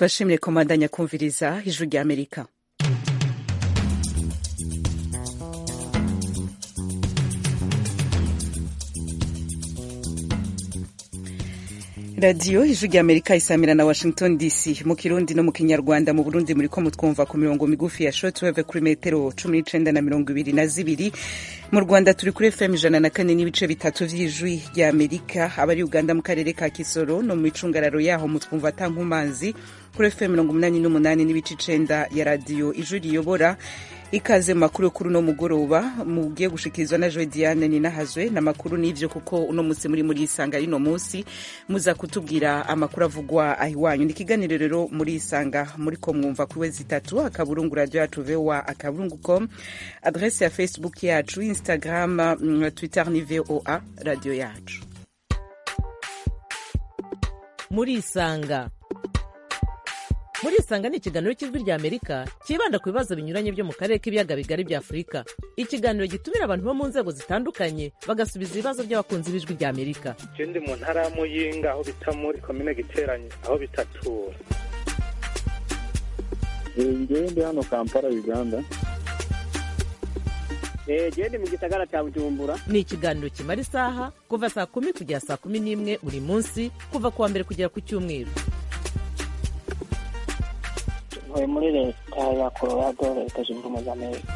tubashimire komandanya kumviriza ijwi rya Amerika. radiyo ijwi rya Amerika isamira na Washington DC mu Kirundi no mu Kinyarwanda. Mu Burundi muriko mutwumva ku mirongo migufi ya shortwave kuri metero 19 na 22. Mu Rwanda turi kuri FM 104 n'ibice bitatu vy'ijwi rya Amerika. Abari Uganda mu karere ka Kisoro no mu icungararo yaho mutwumva tankumanzi kuri FM 88 n'ibice 9 ya radiyo ijwi riyobora. Ikaze makuru kuri no mugoroba mugiye gushikirizwa na Joy Diane Ninahazwe na makuru nivyo kuko uno musi muri Isanga rino musi muza kutubwira amakuru avugwa ahiwanyu. Ni kiganiro rero muri Isanga muri ko mwumva kuri wezi 3 akaburungu radio yacu VOA akaburungu.com, adresse ya Facebook yacu, Instagram, Twitter ni VOA radio yacu. Muri Isanga ni ikiganiro cy'ijwi rya Amerika kibanda ku bibazo binyuranye byo mu karere k'ibiyaga bigari bya Afurika. Ikiganiro gitumira abantu bo mu nzego zitandukanye bagasubiza ibibazo by'abakunzi b'ijwi rya Amerika. Ndi mu ntara ya Muyinga aho bita muri komine Giteranye aho bitatura. Ndi hano Kampala Uganda. Ndi mu gisagara cya Bujumbura. Ni ikiganiro kimara isaha kuva saa 10 kugera saa 11 buri munsi kuva kuwa mbere kugera ku cyumweru. Muri leta ya Colorado leta zunze ubumwe za Amerika.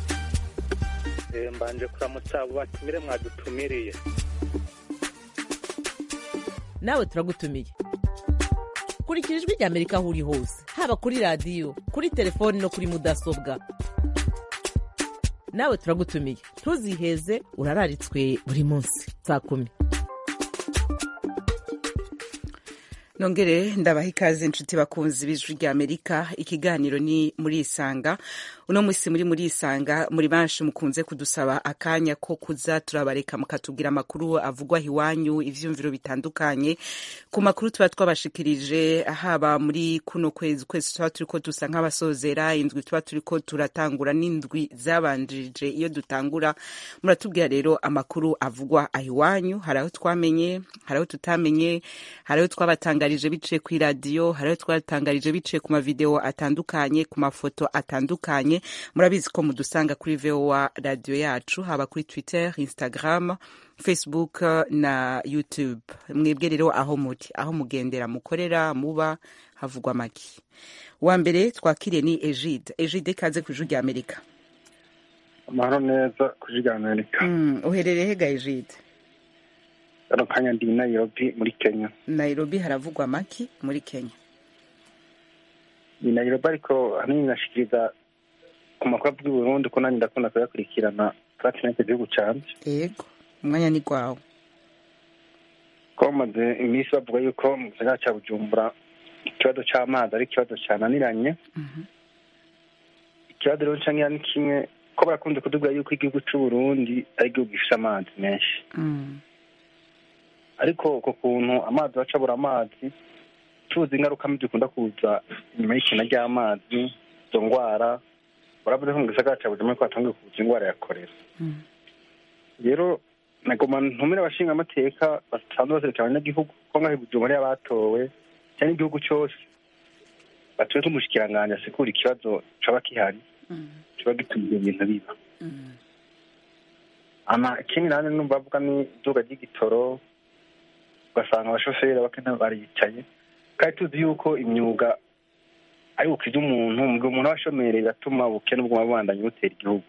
Mbanje kuramutsa abo batumire mwadutumiriye. Nawe turagutumiye. Kurikira ijwi rya Amerika aho uri hose, haba kuri radiyo, kuri telefoni no kuri mudasobwa. Nawe turagutumiye. Ntuziheze urararitswe buri munsi saa 10. Nongere ndabaha ikaze inshuti bakunzi b'ijwi rya Amerika. Ikiganiro ni muri Isanga. Uno musi muri Isanga muri banshi mukunze kudusaba akanya ko kuza turabareka mukatubwira amakuru avugwa hiwanyu, ivyumviro bitandukanye ku makuru tuba twabashikirije haba muri kuno kwezi tuba turiko dusa nk'abasozera indwi tuba turiko turatangura n'indwi zabanjije iyo dutangura. Muratubwira rero amakuru avugwa ahiwanyu, haraho twamenye, haraho tutamenye, haraho twabatangarije biciye ku radio, haraho twatangarije biciye ku mavideo atandukanye, ku mafoto atandukanye. Murabizi ko mudusanga kuri VOA radio yacu, haba kuri Twitter, Instagram, Facebook na YouTube. Mwebwe rero aho mugendera mukorera muba havugwa maki. Wa mbere twakiriye ni Egide kaze ku ijwi rya Amerika. Amahoro neza ku ijwi rya Amerika. Uherereye hega Egide? Hano kanya ndi Nairobi muri Kenya. Nairobi haravugwa maki muri Kenya? Ni Nairobi ariko hanini nashikiriza ku makuru y'u Burundi ko nanjye ndakunda kuyakurikirana kandi n'igihugu cyanje. Yego, umwanya ni gwawe. Ko maze iminsi bavuga yuko mu gisagara cya Bujumbura ikibazo cy'amazi ari ikibazo cyananiranye. Ikibazo rero cyangwa ni kimwe ko barakunze kuduga yuko igihugu cy'u Burundi ari igihugu gifite amazi menshi. Ariko uko kuntu amazi bacabura amazi tuzi ingaruka mbi dukunda kuza nyuma y'ikina ry'amazi, izo ndwara baravuze ko mu gisagara cya Bujumbura ko hatangiye kuza indwara ya kolera. Rero nagoma ntumira abashinga amateka basanzwe baserukira abanyagihugu ko ngaho Bujumbura y'abatowe cyane igihugu cyose batuye kumushikiranganya asekura ikibazo caba kihari kiba gitumye ibintu biba. Ikindi nanjye numva bavuga ni iduga ry'igitoro, ugasanga abashoferi bakena baricaye kandi tuzi yuko imyuga ari ukiza umuntu mu gihe umuntu abashomereye bigatuma ubukene bw'uma bubandanya butera igihugu.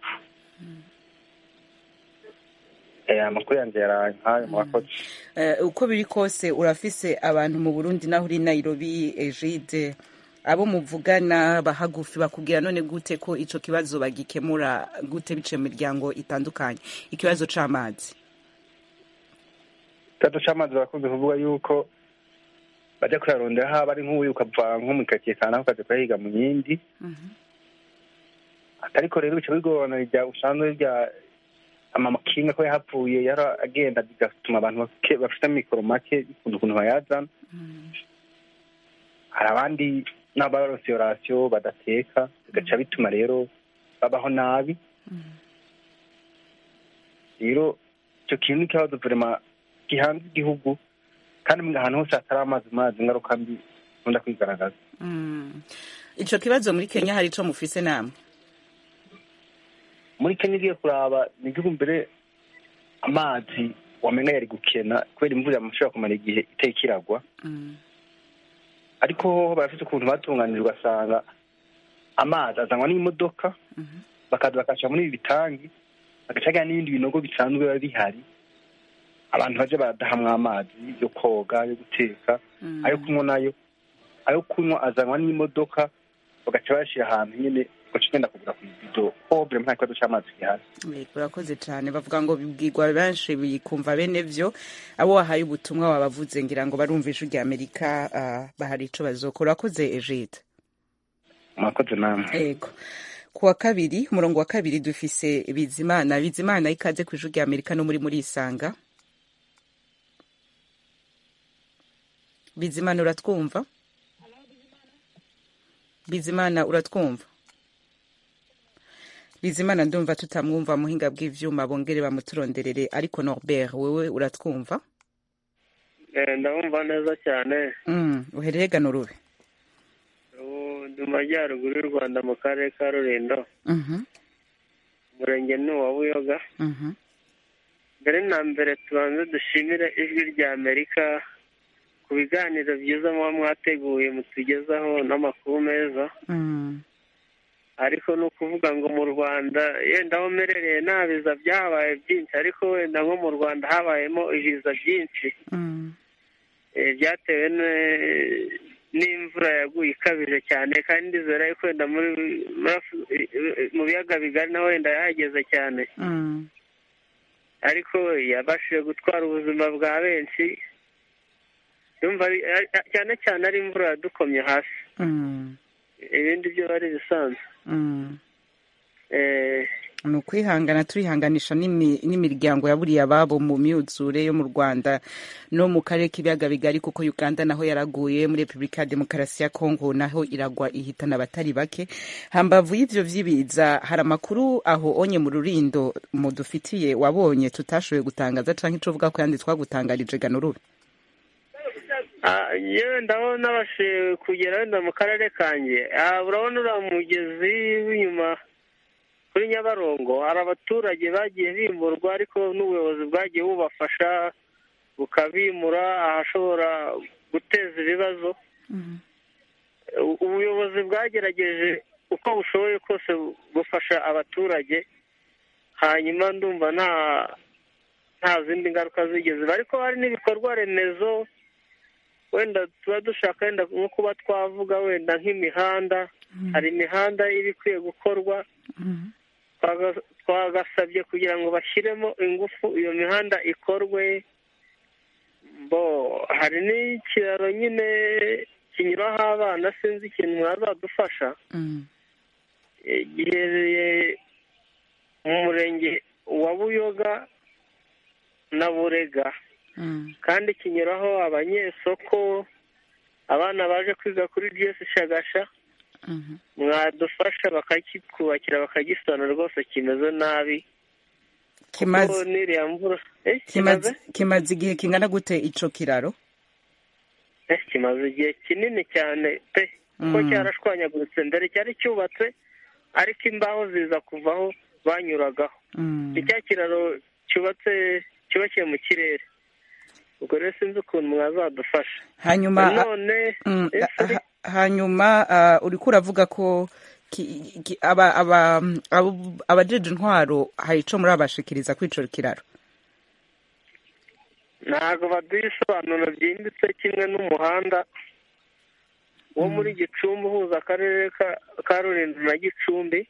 Amakuru yanjye yarankaye mwakoze. Uko biri kose urafise abantu mu Burundi naho uri Nairobi Egide, abo muvugana bahagufi bakubwira none gute ko ico kibazo bagikemura gute bice mu miryango itandukanye ikibazo c'amazi? Ikibazo c'amazi barakunze kuvuga yuko bajya kuyarondera haba ari nk'uyu ukava nko mu karitsiye kanaka ukaza kuyahiga mu yindi. Ariko rero bica bigorana rya usanzwe rya amakinga ko yahavuye yara agenda bigatuma abantu bafite mikoro make bikunda ukuntu bayazana. Hari abandi n'abarosyorasiyo badateka bigaca bituma rero babaho nabi. Rero icyo kintu n'ikibazo vraiment gihanze igihugu kandi mu ahantu hose hatari amazi ingaruka mbi nkunda kwigaragaza. ico kibazo muri Kenya hari ico mufise namwe? Muri Kenya ugiye kuraba ni igihugu mbere amazi wamenga yari gukena kubera imvura yamushobora kumara igihe iteka iragwa, ariko barafite ukuntu batunganije ugasanga amazi azanwa n'imodoka bakaza bakashyira muri ibi bitangi bagacagira n'ibindi binogo bisanzwe biba bihari abantu baje baradahamwa amazi yo koga, yo guteka, ayo kunywa nayo, ayo kunywa azanwa n'imodoka bagaca bashyira ahantu nyine ugaca ugenda kugura ku ibido pobre nta kibazo c'amazi gihari. Urakoze cyane. Bavuga ngo bibwirwa benshi bikumva bene vyo, abo wahaye ubutumwa wabavuze ngira ngo barumva ijwi rya Amerika bahari ico bazokora. Urakoze Egide. Mwakoze namwe. Yego. Kuwa kabiri, umurongo wa kabiri dufise Bizimana. Bizimana ikaze ku ijwi rya Amerika no muri Isanga. Bizimana uratwumva? Bizimana uratwumva? Bizimana ndumva tutamwumva muhinga bw'ivyuma bongere bamuturonderere, ariko Norbert wewe uratwumva? Ndabumva neza cyane. Uhereye gano rube? Ndi mu majyaruguru y'u Rwanda mu karere ka Rulindo. Umurenge ni uwa Buyoga. Mbere na mbere tubanze dushimire ijwi rya Amerika ku biganiro byiza muba mwateguye mutugezaho n'amakuru meza. Ariko ni ukuvuga ngo mu Rwanda yenda aho merereye nta biza byahabaye byinshi, ariko wenda nko mu Rwanda habayemo ibiza byinshi byatewe n'imvura yaguye ikabije cyane, kandi ndizera yuko wenda mu biyaga bigari naho wenda yahageze cyane, ariko yabashije gutwara ubuzima bwa benshi. Yumva cyane cyane ari imvura yadukomye hasi, ibindi byo bari bisanzwe. Ni ukwihangana, turihanganisha n'imiryango yaburiye ababo mu myuzure yo mu Rwanda no mu karere k'ibiyaga bigari, kuko Uganda naho yaraguye, muri Repubulika ya Demokarasi ya Kongo naho iragwa ihitana abatari bake. Hambavu y'ivyo vy'ibiza hari amakuru aho onye mu Rulindo mudufitiye wabonye tutashoboye gutangaza canke ico uvuga ko yandi twagutangarije gano rube? Yewe ndabona nabashije kugera wenda mu karere kanjye. Urabona uriya mugezi w'inyuma kuri Nyabarongo hari abaturage bagiye bimurwa, ariko n'ubuyobozi bwagiye bubafasha bukabimura ahashobora guteza ibibazo. Ubuyobozi bwagerageje uko bushoboye kose gufasha abaturage, hanyuma ndumva nta zindi ngaruka zigeze. Ariko hari n'ibikorwa remezo wenda tuba dushaka wenda nko kuba twavuga wenda nk'imihanda. Hari imihanda iba ikwiye gukorwa, twagasabye kugira ngo bashyiremo ingufu iyo mihanda ikorwe. Hari n'ikiraro nyine kinyuraho abana, sinzi ikintu mwazadufasha. Giherereye mu murenge wa Buyoga na Burega, kandi kinyuraho abanyesoko, abana baje kwiga kuri DS Shagasha. Mwadufasha bakakikubakira bakagisana, rwose kimeze nabi. Kimaze igihe kingana gute ico kiraro? Kimaze igihe kinini cyane pe, kuko cyarashwanyaguritse. Mbere cyari cyubatse, ariko imbaho ziza kuvaho banyuragaho. Icya kiraro cyubakiye mu kirere. Ubwo rero sinzi ukuntu mwazadufasha. Hanyuma uriko uravuga ko abajeje intwaro hari ico muri abashikiriza kwico kiraro? Ntabwo baduha ibisobanuro byimbitse, kimwe n'umuhanda wo muri Gicumbi uhuza akarere ka Rulindo na Gicumbi.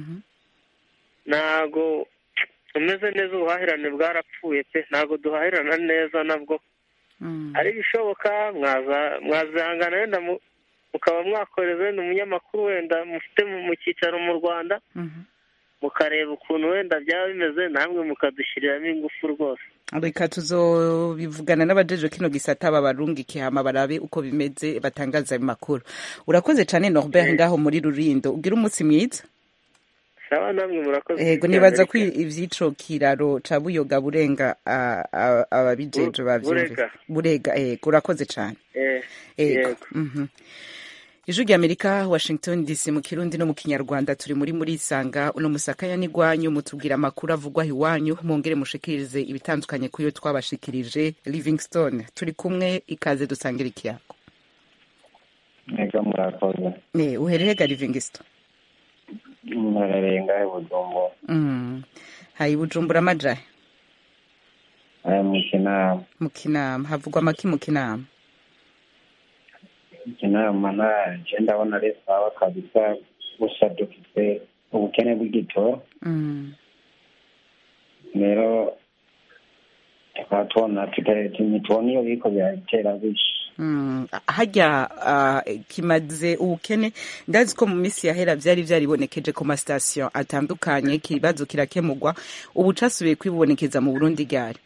Ntabwo umeze neza, ubuhahirane bwarapfuye pe, ntabwo duhahirana neza nabwo. Ari bishoboka mwazihangana wenda mukaba mwakoreza wenda umunyamakuru wenda mufite mu cyicaro mu Rwanda, mukareba ukuntu wenda byaba bimeze, namwe mukadushyiriramo ingufu rwose. Reka tuzobivugana n'abajeje kino gisata babarungike hama barabe uko bimeze, batangaza ayo makuru. Urakoze cyane Norbert ngaho muri Rulindo, ugira umunsi mwiza. sawa namwe murakoze. Yego nibaza ko ivyico kiraro ca Buyoga burenga ababijeje bavyumvise. Burega yego urakoze cane. Yego. Ijwi ry'Amerika Washington DC mu Kirundi no mu Kinyarwanda turi muri Isanga uno musakanya n'igwanyu mutubwira amakuru avugwa iwanyu mwongere mushikirize ibitandukanye kuyo twabashikirije. Livingstone turi kumwe ikaze dusangira ikiyago. Ego murakoze. Uhererega Livingstone? Murarenga Bujumbura. Hayi Bujumbura amajahe? Mu Kinama. Mu Kinama havugwa amaki mu Kinama? Inama naje ndabona ari sawa kabisa, gusa dufite ubukene bw'igitoro. Rero tukatubona tutaretse iyo biko byatera bishi. Hajya kimaze ubukene ndazi ko mu minsi yahera byaribonekeje ku mastation atandukanye, ikibazo kirakemurwa ubu casubiye kwibonekeza mu Burundi gari.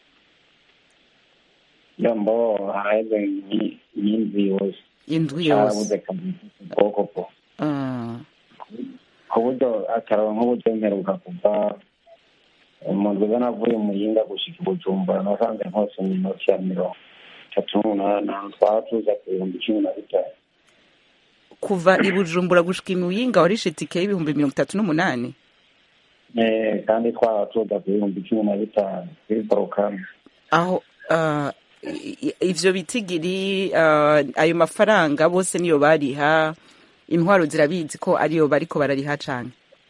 Yambo haize nyinzi yose. Indwi yose kuburyo akarawa nk'uburyo mperuka kuva mu ndwi navuye Muyinga gushika Bujumbura nasanze hose mu minota ya 38 twaba tuza ku 15. Kuva i Bujumbura gushika Muyinga warishe tike y'ibihumbi 38. Kandi twaba tuza ku 15 kuri porokame. Aho ivyo bitigiri ayo mafaranga bose niyo bariha, intwaro zirabizi ko ariyo bariko barariha cane.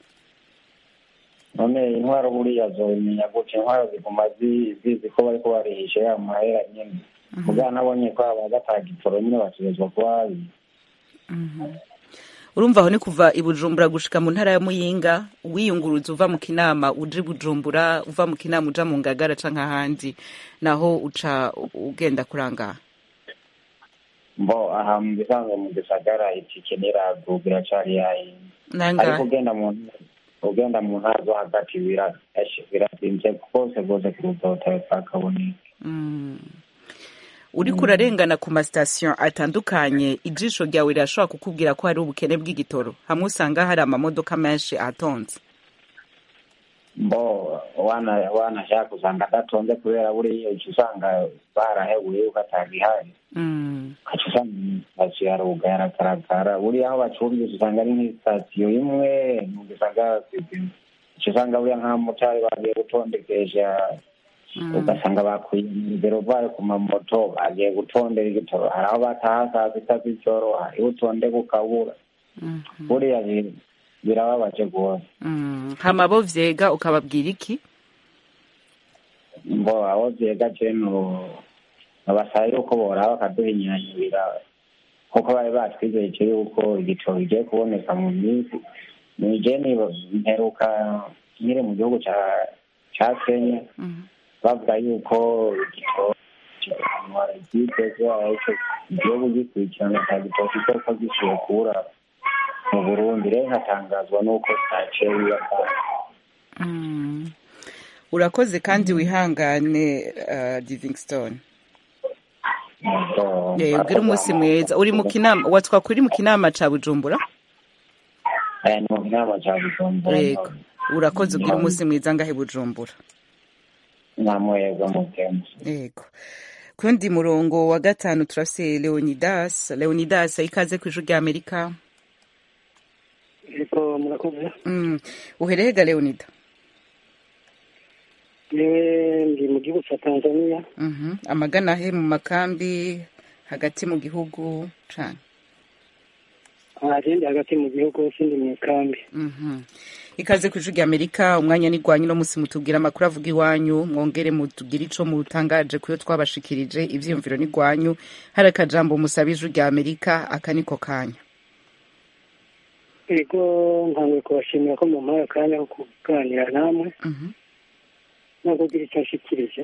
None intwaro buriya zomenya gute? Intwaro ziguma zizi ko bariko barihisha ya mahera nyene. Muga nabonye ko abagatagitoro nyine basubizwa kwabi. Urumva aho ni kuva i Bujumbura gushika mu ntara ya Muyinga, wiyunguruza uva mu Kinama uje Bujumbura, uva mu Kinama uja mu Ngagara canke ahandi, naho uca ugenda kuranga. Aha mu bisanzwe mu gisagara itike niradugira cari yayi. Ariko ugenda mu ntara zo hagati biratinze kose kurutota pakaboneka. Uri kurarengana ku mastation atandukanye, ijisho ryawe rirashobora kukubwira ko hari ubukene bw'igitoro, hamwe usanga hari amamodoka menshi atonze. Wana shaka usanga adatonze kubera buriya usanga barahebuye ukatagihari. Usanga baciyaruga yarakaragara buriya aho bacumbye usanga ari nk'isitasiyo imwe usanga buriya nka motari bagiye gutondekesha ugasanga bakuye imbere bayo ku mamoto bagiye gutondera igitoro, hari aho bataha saa sita z'ijoro iyo utondeka ukabura. Buriya birababaje rwose. Hama abo vyega ukababwira iki? Abo vyega ceno abasaba yuko boraba bakaduhinyanyurira kuko bari batwizeye yuko igitoro kigiye kuboneka mu minsi. Nije mperuka nkiri mu gihugu ca Kenya bavuga yuko igitoro igihugu gikurikirana cya gitoro kizoka gishoboye kubura mu Burundi. Rero nkatangazwa n'uko taciye wiyakara. Urakoze kandi wihangane Livingstone. Ugira umunsi mwiza. Uri mu Kinama, watwa kuri mu Kinama ca Bujumbura? Ni mu Kinama ca Bujumbura. Yego. Urakoze ugira umunsi mwiza ngahe Bujumbura. Namwego mukemu. Yego. Kundi murongo wa gatanu turafise Leonidas ikaze ku Ijwi ry'Amerika. Yego murakoze. Uherega Leonida? Ndi mu gihugu cya Tanzania. Amagana he mu makambi hagati mu gihugu cane? Agenda hagati mu gihugu sindi mu kambi. Ikaze ku Ijwi ry'Amerika, umwanya n'igwanyu no musi mutubwira amakuru avuga iwanyu, mwongere mutubwira ico mutangaje kuyo twabashikirije, ivyiyumviro n'igwanyu. Hari akajambo musaba Ijwi ry'Amerika, akaniko kanya. Yego ntangiye kubashimira ko mu mpaya kanya ko kuganira namwe. No kugira icyo nshikirije.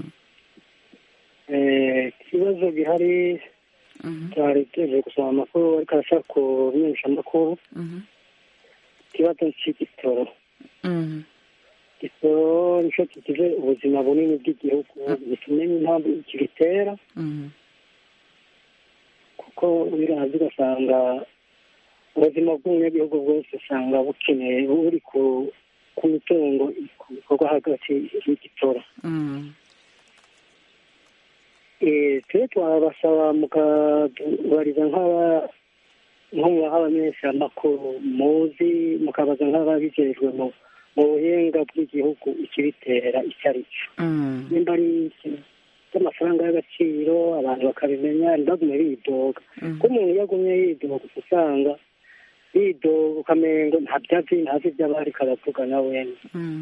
Ikibazo gihari cyari teje gusoma amakuru ariko arashaka kumenyesha amakuru. Ikibazo cy'igitoro. Igitoro nicyo kigize ubuzima bunini bw'igihugu, gitumenye impamvu kigitera. Kuko biravye ugasanga ubuzima bw'umunyagihugu bwose usanga bukeneye buri ku mitungo ku bikorwa hagati y'igitoro. Twe twabasaba mukabariza nko mu abamenyeshamakuru muzi mukabaza nk'ababijejwe mu buhinga bw'igihugu ikibitera icyo ari cyo, nimba ari cy'amafaranga y'agaciro abantu bakabimenya ntibagume bidoga, ko umuntu iyo agumye yidoga usanga yidoga ukamengo ntazi ibyo aba ariko aravuga na wene.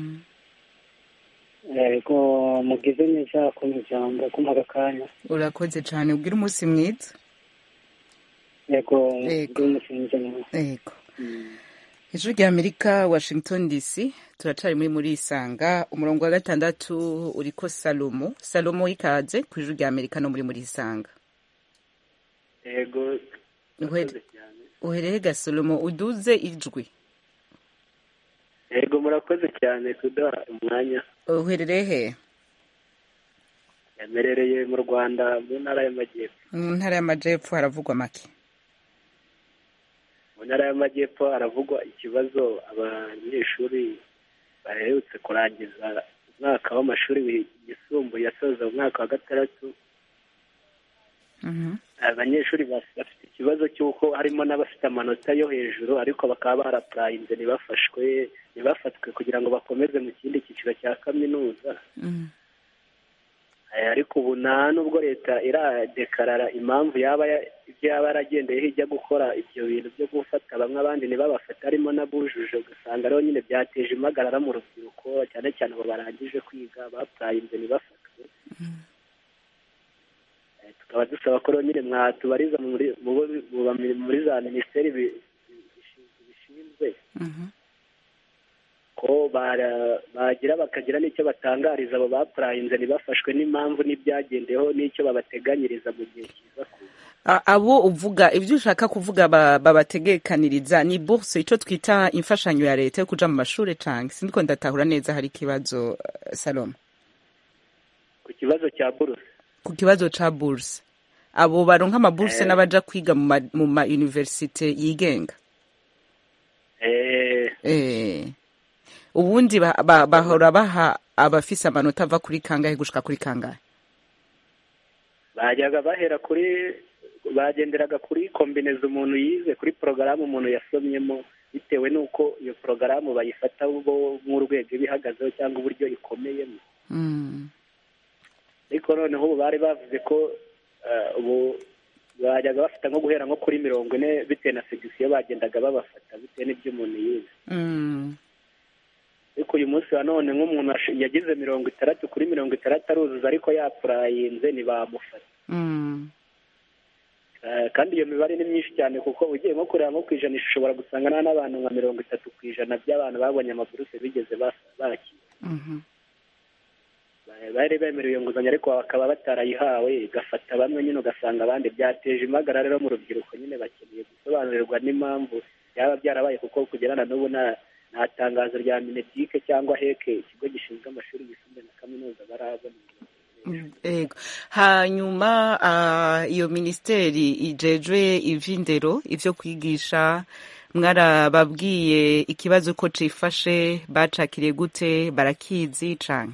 Yego mugize neza ku miryango kumpa akanya. Urakoze cyane, ubwira umunsi mwiza. Yego ubwira umunsi mwiza nawe. Yego. Ijwi rya Amerika, Washington DC, turacari muri Isanga, umurongo wa 6 uriko Salomo ikaze ku Ijwi rya Amerika no muri Isanga. Yego. Uhereye Salomo uduze ijwi. Yego murakoze cyane kuduha umwanya. Uherereye he? Yamerereye mu Rwanda mu ntara y'Amajyepfo. Mu ntara y'Amajyepfo haravugwa make. Mu ntara y'Amajyepfo haravugwa ikibazo abanyeshuri baherutse kurangiza umwaka w'amashuri yisumbuye yasoza umwaka wa 6. Abanyeshuri bafite ikibazo cy'uko harimo n'abafite amanota yo hejuru ariko bakaba barapurayinze ntibafatwe kugira ngo bakomeze mu kindi cyiciro cya kaminuza. Ariko ubu nta nubwo leta iradekarara impamvu ibyo yaba yaragendeyeho ijya gukora ibyo bintu byo gufata bamwe abandi ntibabafate, harimo n'abujuje, ugasanga rero nyine byateje impagarara mu rubyiruko cyane cyane abo barangije kwiga bapurayinze ntibafatwe. Tukaba dusaba ko nyine mwatubariza muri za minisiteri bishinzwe ko bagira bakagira n'icyo batangariza abo bapurayinze ntibafashwe n'impamvu n'ibyagendeho n'icyo babateganyiriza mu gihe kiza kuza. Abo uvuga ibyo ushaka kuvuga babategekaniriza ni bourse, icyo twita imfashanyo ya leta yo kuja mu mashuri canke sindiko ndatahura neza hari ikibazo Salomo ku kibazo cya bourse. Ku kibazo ca bourse abo baronka amabourse n'abaja kwiga mu ma universite yigenga. Ubundi bahora baha abafise amanota ava kuri kangahe gushika kuri kangahe? Bagenderaga kuri kombineza umuntu yize, kuri porogaramu umuntu yasomyemo, bitewe n'uko iyo porogaramu bayifata bo nk'urwego ibihagazeho cyangwa uburyo ikomeyemo. Ariko noneho ubu bari bavuze ko ubu bajyaga bafata nko guhera nko kuri 40 bitewe na segisiyo bagendaga babafata bitewe n'ibyo umuntu yize. Ariko uyu munsi wa none nk'umuntu yagize 60 kuri 60 aruzuza ariko yapurayinze ntibamufata. Kandi iyo mibare ni myinshi cyane kuko ugiye nko kureba nko kwijanisha ushobora gusanga n'abantu nka 30% by'abantu babonye amaburuse bigeze bakira. Bari bemerewe iyo nguzanyo ariko bakaba batarayihawe, igafata bamwe nyine ugasanga abandi. Byateje impagarara rero mu rubyiruko, nyine bakeneye gusobanurirwa n'impamvu byaba byarabaye kuko kugerana n'ubu nta tangazo rya Minedike cyangwa heke ikigo gishinzwe amashuri yisumbuye na kaminuza barabona. Hanyuma iyo ministeri ijejwe ivy'indero ivyo kwigisha mwarababwiye ikibazo ko cifashe bacakiriye gute, barakizi canke?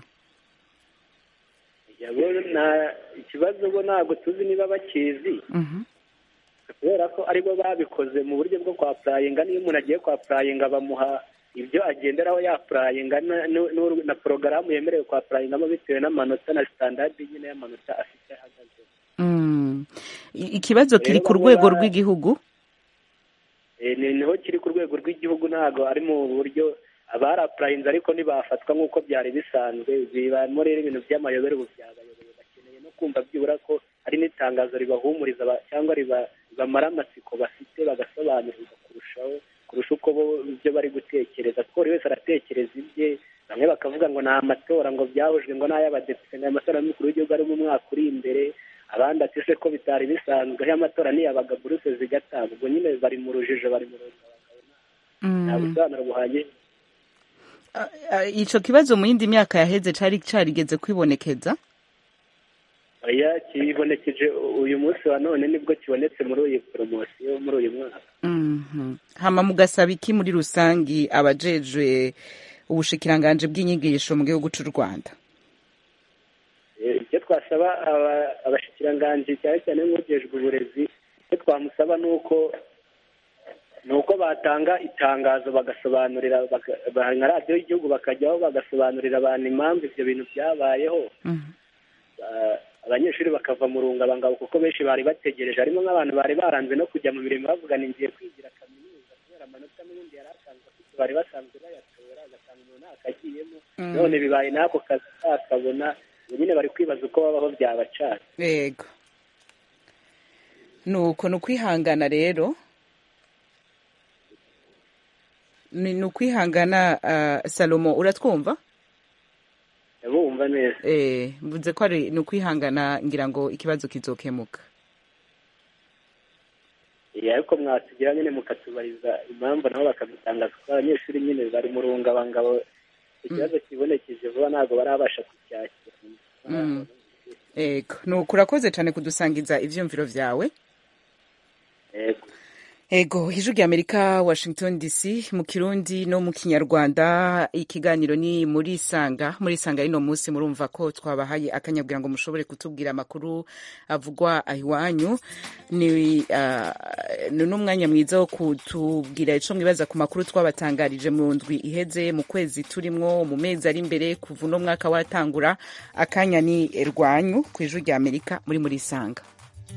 Ikibazo bo ntabwo tuzi niba bakizi kubera ko aribo babikoze mu buryo bwo kwa purayinga. Niyo umuntu agiye kwa purayinga bamuha ibyo agenderaho ya purayinga na porogaramu yemerewe kwa purayingamo bitewe n'amanota na sitandadi nyine y'amanota afite ahagaze. Ikibazo kiri ku rwego rw'igihugu? Niho kiri ku rwego rw'igihugu, ntabwo ari mu buryo abarapurayinze ariko ntibafatwa nk'uko byari bisanzwe. Bibamo rero ibintu by'amayobera ubu byabayobeye. Bakeneye no kumva byibura ko hari n'itangazo ribahumuriza cyangwa ribamara amatsiko bafite bagasobanurirwa kurusha uko bo ibyo bari gutekereza, kuko buri wese aratekereza ibye. Bamwe bakavuga ngo ni amatora ngo byahujwe ngo n'ay'abadepite ngo amatora y'umukuru w'igihugu ari mu mwaka uri imbere, abandi ati se ko bitari bisanzwe aho amatora niyabaga buruse zigatanga. Ubwo nyine bari mu rujijo, bari mu nta busobanuro buhagije. Ico kibazo mu yindi myaka yaheze carigeze kwibonekeza? oya kibonekeje uyu munsi wa none nibwo kibonetse muri uyu poromosiyo muri uyu mwaka. Hama mugasaba iki muri rusangi abajejwe ubushikiranganje bw'inyigisho mu gihugu cy'u Rwanda? Icyo twasaba abashikiranganje cyane cyane nk'ujejwe uburezi, icyo twamusaba ni uko batanga itangazo bagasobanurira nka radiyo y'igihugu bakajyaho bagasobanurira abantu impamvu ibyo bintu byabayeho. Abanyeshuri bakava mu rungabangabo kuko benshi bari bategereje, harimo nk'abantu bari baranze no kujya mu mirimo bavuga ni ngiye kwigira kaminuza kubera amanota n'ubundi yari asanzwe afite bari basanzwe bayatora, agasanga umuntu akagiyemo none bibaye n'ako kazi akabona nyine bari kwibaza uko babaho byabacana. Yego, nuko ni ukwihangana rero, ni ukwihangana. Salomo uratwumva? Bumva neza. Mvuze ko ari ni ukwihangana, ngira ngo ikibazo kizokemuka. Ariko mwatugira nyine mukatubariza impamvu nabo bakadutangaza ko abanyeshuri nyine bari mu rungabangabo, ikibazo kibonekeje vuba ntabwo barabasha kucyakira. Ego, nuko urakoze cyane kudusangiza ivyumviro vyawe. Ego, Ijwi ry'Amerika, Washington DC, mu Kirundi no mu Kinyarwanda. Ikiganiro ni muri Sanga. Muri Sanga ino munsi murumva ko twabahaye akanyabwira ngo mushobore kutubwira amakuru avugwa ahiwanyu. Ni n'umwanya mwiza wo kutubwira ico mwibaza ku makuru twabatangarije mu ndwi iheze, mu kwezi turimwo, mu mezi ari imbere kuva no mwaka watangura. Akanya ni rwanyu ku Ijwi ry'Amerika muri Sanga.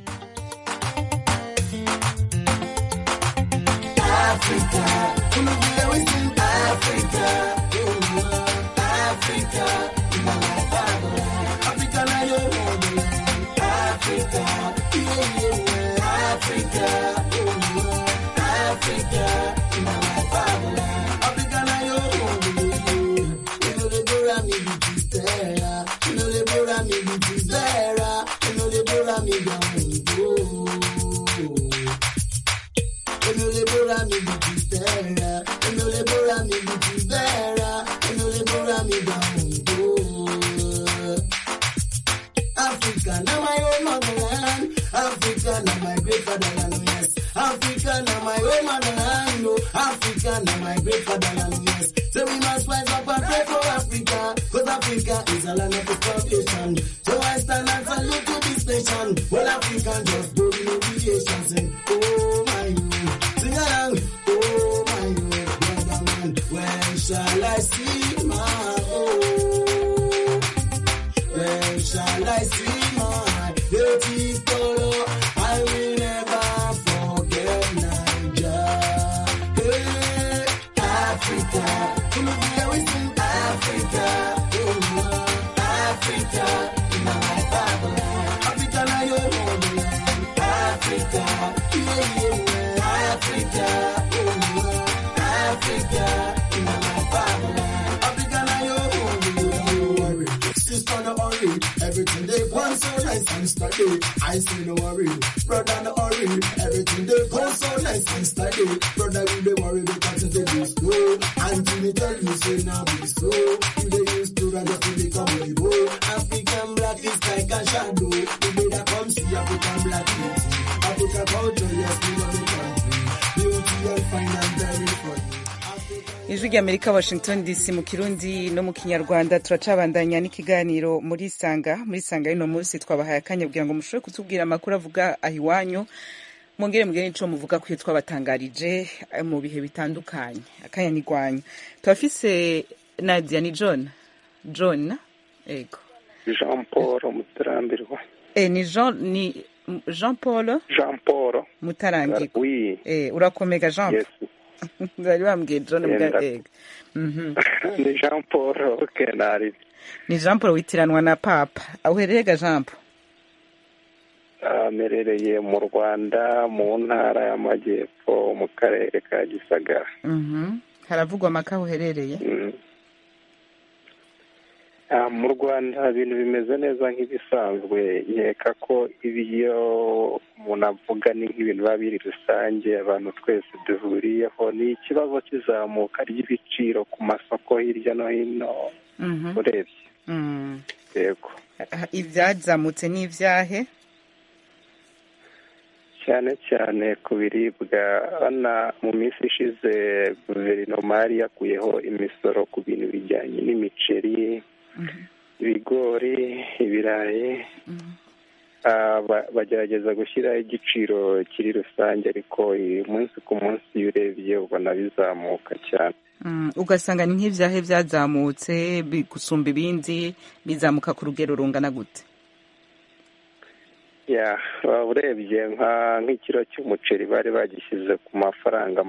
Africa, where we sing Africa, Africa, in my father, Africa, na your homeland, Africa, Africa, Africa, in my fatherland, Africa, na your homeland. You know the Bora mi bitistera, you know the Bora mi bitistera, you know the Bora mi gambo. Africa, now my own motherland. Africa, now my great fatherland, yes. Africa, now my own motherland. No, Africa, now my great fatherland, yes. So we must rise up and pray for Africa, cause Africa is a land of exploitation. So I stand and salute to this nation. Well, African just do the creation, sing, oh my God. Sing along, oh my God, brother man, when shall I see my own? When shall I see my beauty color? I will never forget Niger. Hey, Africa, where we sing Africa, oh, Africa, in my fatherland, Africa, now your homeland, Africa, Africa, oh, Africa, in my fatherland, Africa, now your homeland. Worry, sister, no worry, everything they want so nice and steady. I say no worry, brother, no worry, everything they go so nice and steady. Brother, we dey worry because they be slow. Until me tell you say now be so. You dey used to run just to become a boy. African black is like a shadow. You better come see African black beauty. African culture, yes, we love the country. Beauty and fine and very funny. Ijwi ry'Amerika, Washington DC, mu Kirundi no mu Kinyarwanda. Turacabandanya n'ikiganiro muri Sanga. Muri Sanga ino munsi twabahaye akanya kugira ngo mushobore kutubwira amakuru avuga ahiwanyu, mwongere mugire ico muvuga ko twabatangarije mu bihe bitandukanye. Akanya ni gwanyu. Twafise Nadia, ni John ego Jean Paul Mutarambirwa. Ni Jean Paul Mutarambirwa. Oui. Urakomega Jean? Yes. Bari bambwiye John mbwa ego. Ni Jean Paul Kenari. Ni Jean Paul witiranwa na Papa. Uhererega Jean Paul? Merereye mu Rwanda mu ntara y'Amajyepfo mu karere ka Gisagara. Haravugwa amaka uherereye? Mu Rwanda ibintu bimeze neza nk'ibisanzwe, nkeka ko ibiyo umuntu avuga ni nk'ibintu biba biri rusange abantu twese duhuriyeho. Ni ikibazo cy'izamuka ry'ibiciro ku masoko hirya no hino urebye. Yego. ibyazamutse n'ivyahe cyane cyane ku biribwa. Hano mu minsi ishize guverinoma yari yakuyeho imisoro ku bintu bijyanye n'imiceri, ibigori, ibirayi. Bagerageza gushyiraho igiciro kiri rusange, ariko umunsi ku munsi iyo urebye ubona bizamuka cyane. Ugasanga ni nk'ivyahe byazamutse gusumba ibindi, bizamuka ku rugero rungana gute? urebye nk'ikiro cy'umuceri bari bagishyize ku mafaranga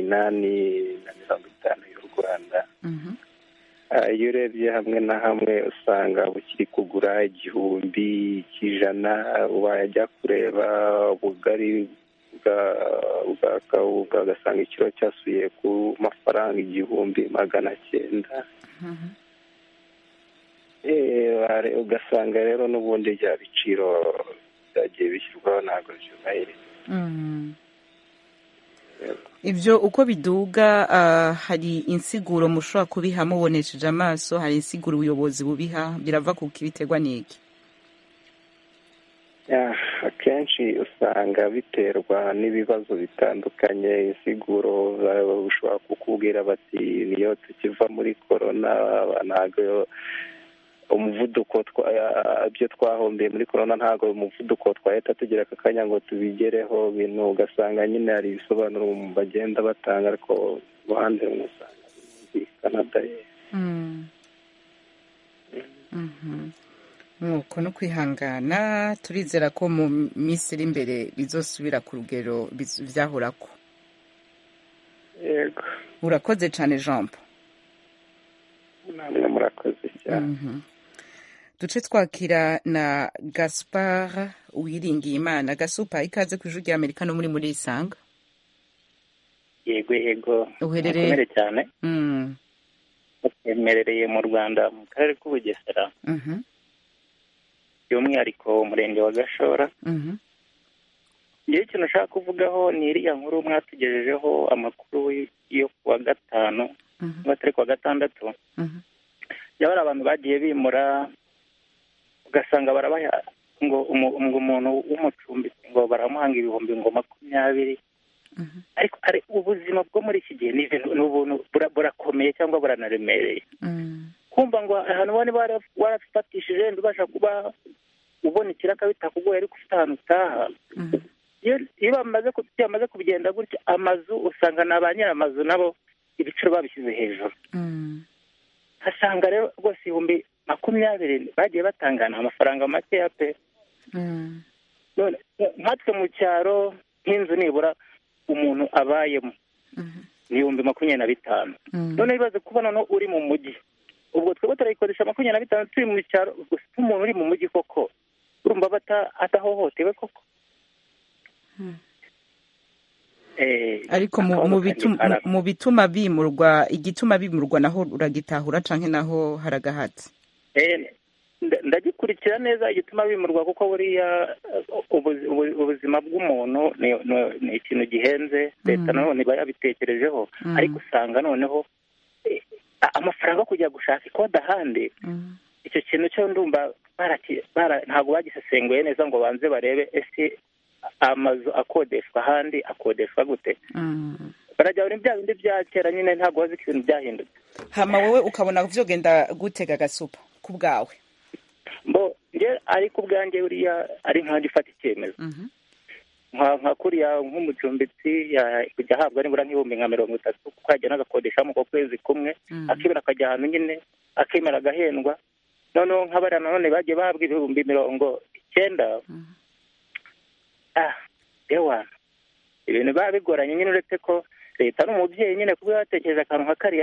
850 y'u Rwanda. Iyo urebye hamwe na hamwe usanga bukiri kugura 100, 100. Wajya kureba ubugari bwa kawunga ugasanga ikiro cyasuye ku mafaranga 1,900. Ugasanga rero n'ubundi bya biciro byagiye bishyirwaho ntabwo byubahiriza. Ibyo uko biduga, hari insiguro mushobora kubiha mubonesheje amaso, hari insiguro ubuyobozi bubiha, birava ku kibiterwa n'iki? Akenshi usanga biterwa n'ibibazo bitandukanye. Insiguro bashobora kukubwira bati niyo tukiva muri korona ntabwo umuvuduko ibyo twahombeye muri korona ntabwo umuvuduko twahita tugira aka kanya ngo tubigereho. Bintu ugasanga nyine hari ibisobanuro bagenda batanga, ariko ruhande rumwe usanga bimvikana daye. Nuko no kwihangana, turizera ko mu minsi iri imbere bizosubira ku rugero vyahorako. Yego, urakoze cyane Jean Paul. namwe murakoze cyane. Duce twakira na Gaspard Uwiringiyimana. Gasupa, ikaze ku Ijwi ry'Amerika no muri Isanga. Yego uherereye cyane. Emerereye mu Rwanda mu karere k'Ubugesera. By'umwihariko umurenge wa Gashora. Ngiye ikintu nashaka kuvugaho ni iriya nkuru mwatugejejeho amakuru yo kuwa gatanu, batari kuwa gatandatu. Yabara abantu bagiye bimura, ugasanga barabaha ngo umuntu w'umucumbitsi ngo baramuhanga 20,000. Ariko ari ubuzima bwo muri iki gihe ni ubuntu burakomeye cyangwa buranaremereye. Kumva ngo ahantu bane barafatishije ndubasha kuba ubona ikiraka bitakugoye ariko ufite ahantu utaha. Iyo bamaze kubigenda gutya, amazu usanga na ba nyir'amazu nabo ibiciro babishyize hejuru. Hasanga rero rwose 20,000 bagiye batangana amafaranga makeya pe. Nkatwe mu cyaro nk'inzu nibura umuntu abayemo ni 25,000. None bibaze kubona no uri mu mujyi, ubwo twebwe turayikodesha 25 turi mu cyaro. Umuntu uri mu mujyi koko urumva atahohotewe koko. Ariko mu bituma bimurwa, igituma bimurwa naho uragitahura canke naho haragahatse? Ndagikurikira neza igituma bimurwa, kuko buriya ubuzima bw'umuntu ni ikintu gihenze. Leta none iba yabitekerejeho, ariko usanga noneho amafaranga kujya gushaka ikoda ahandi, icyo kintu cyo ndumva ntabwo bagisesenguye neza ngo banze barebe ese amazu akodeshwa ahandi akodeshwa gute. Barajya muri bya bindi bya kera nyine, ntabwo bazi ko ibintu byahindutse. Hama wowe ukabona vyogenda gutega Gasupa ku bwawe? Ariko ubwanjye uriya ari nka gifata icyemezo. Nka kuriya nk'umucumbitsi kujya ahabwa nibura nk'ibihumbi 30 kuko yajya n'agakodeshamo ku kwezi kumwe, akibera akajya ahantu nyine akemera agahendwa. Noneho nk'abariya nanone bagiye bahabwa 90,000. Ibintu biba bigoranye nyine, uretse ko leta n'umubyeyi nyine kuba yatekereje akantu nka kariya,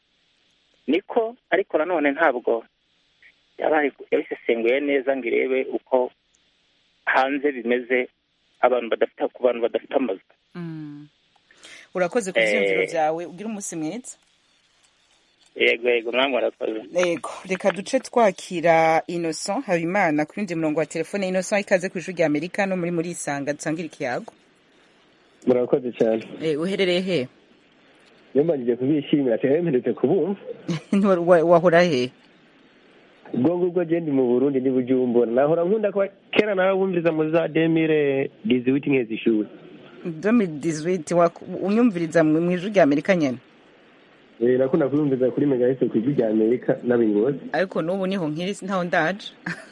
ariko nanone ntabwo yabisesenguye neza ngo irebe uko hanze bimeze ku bantu badafite amazu. Urakoze ku vyiyumviro vyawe, ugira umunsi mwiza. Yego namwe urakoze. Yego, reka duce twakira Innocent Habimana ku yindi murongo wa telefone. Innocent, ikaze ku Ijwi ry'Amerika no muri Isanga, dusangira ikiyago. Murakoze cyane. Uherereye he? Nyuma ngiye kubishimira cyane, mperetse kubumva. Wahora he? ubwo ngubwo je ndi mu Burundi ndi Bujumbura nahora nkunda ko kera narabumviriza mu za 2018 nk'ezishuwe 2018 unyumviriza mu ijwi rya Amerika nyene nakunda kuyumviriza kuri Megahertz ku ijwi rya Amerika n'abingozi ariko n'ubu niho nkiri ntaho ndaje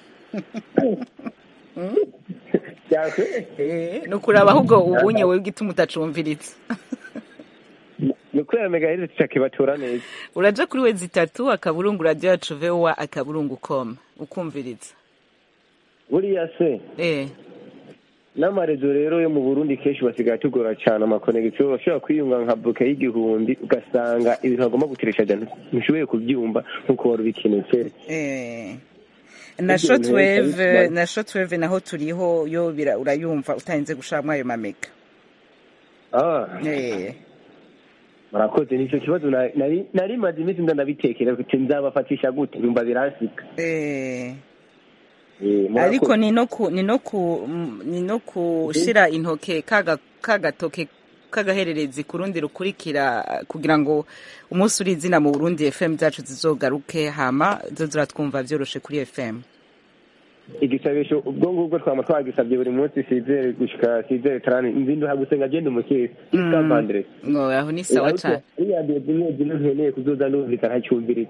nukuraba ahubwo ubunye wewe gituma utacumviritse nukuraba Megahertz cakibatura neza uraja kuri wezi 3 akaburungu radio yacu VOA akaburungu.com ukumviriza buriya se n'amarezo rero yo mu Burundi kenshi basigaye tugora cyane amakonegisiyo bashobora kwiyunga nka buke y'igihumbi ugasanga ibintu bagomba guteresha jana ntushoboye kubyumva nk'uko wari ubikeneye na shortwave naho turiho yo urayumva utarinze gushamwa ayo mamega murakoze nicyo kibazo nari maze iminsi ndanabitekera kuti nzabafatisha gute nyumva biransika ariko ni no kushira intoke kagatoke kagahererezi kurundi rukurikira kugira ngo umunsi uri izina mu Burundi FM zacu zizogaruke hama zo ziratwumva byoroshe kuri FM igisabisho ubwo ngubwo twama twagisabye buri munsi sizere gushika sizere 30 nzindu hagusenga gende mukiri ikambandre ngo aho ni sawa cyane iyade zimwe nkeneye kuzoza n'ubika ntacyumviriza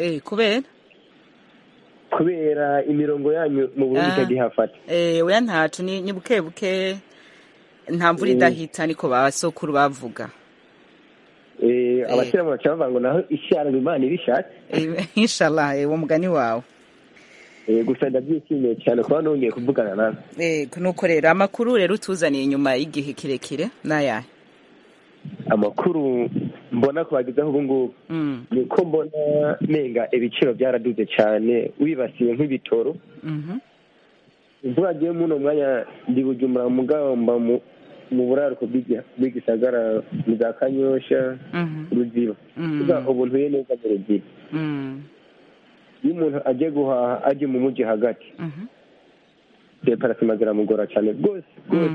kubera imirongo yanyu mu Burundi tagihafata oya ntacu ni buke nta mvura idahita niko basokuru bavuga abakira mu bacavuga ngo naho ishyara Imana ibishatse inshallah uwo mugani wawe gusa ndabyishimiye cyane kuba nongeye kuvugana nawe nuko rero amakuru rero utuzaniye inyuma y'igihe kirekire n'aya amakuru mbona kubagezaho ubu ngubu niko mbona nenga ibiciro byaraduze cyane wibasiye nk'ibitoro imvura agiye muno mwanya ndi Bujumbura mugamba mu buraruko bw'igisagara mu za Kanyosha Ruziba ubu ntuye neza mu Ruziba iyo umuntu agiye guhaha agiye mu mujyi hagati deparasima ziramugora cyane rwose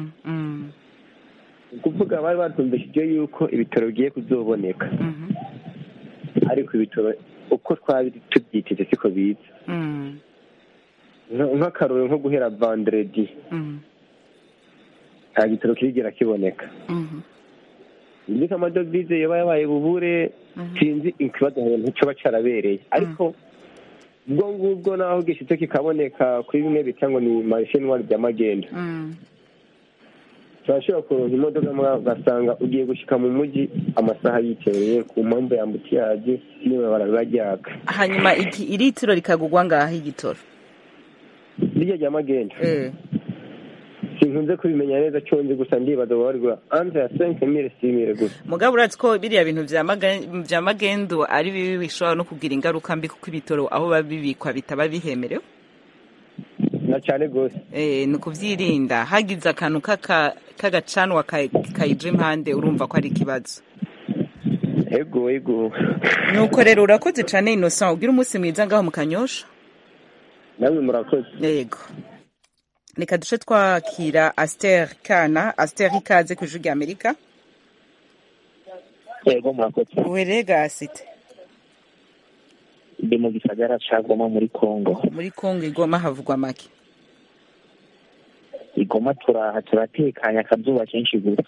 kuvuga bari batumvishije yuko ibitaro bigiye kuzoboneka ariko ibitaro uko twari tubyiteze siko biza nk'akarore nko guhera vendredi nta gitaro kirigera kiboneka ndetse amadovize yaba yabaye bubure sinzi ikibazo nticoba carabereye ariko ubwo ngubwo naho gishitse kikaboneka kuri bimwe bita ngo ni mashinwari by'amagenda turashobora kuronka imodoka ugasanga ugiye gushika mu mujyi amasaha yitereye ku mpamvu ya mbutiyaje niba barabajyaka hanyuma iritiro rikagugwa ngaho igitoro birya ry'amagenda sinkunze kubimenya neza cyonje gusa ndibaza babarigura anze ya 5000 gusa mugabo uratse ko biriya bintu vya magendo ari bibi bishobora no kugira ingaruka mbi kuko ibitoro aho babibikwa bitaba bihemerewe na cyane gose ni kuvyirinda hagize akantu kagacanwa kayije impande urumva ko ari ikibazo ego nuko rero urakoze cane Innocent ugira umunsi mwiza ngaho mu Kanyosha namwe murakoze yego reka duce twakira Aster Kana Aster ikaze ku ijwi rya Amerika yego murakoze werega asite ndi mu gisagara ca Goma muri Kongo Igoma havugwa make Igoma turatekanya akazuba kenshi gusa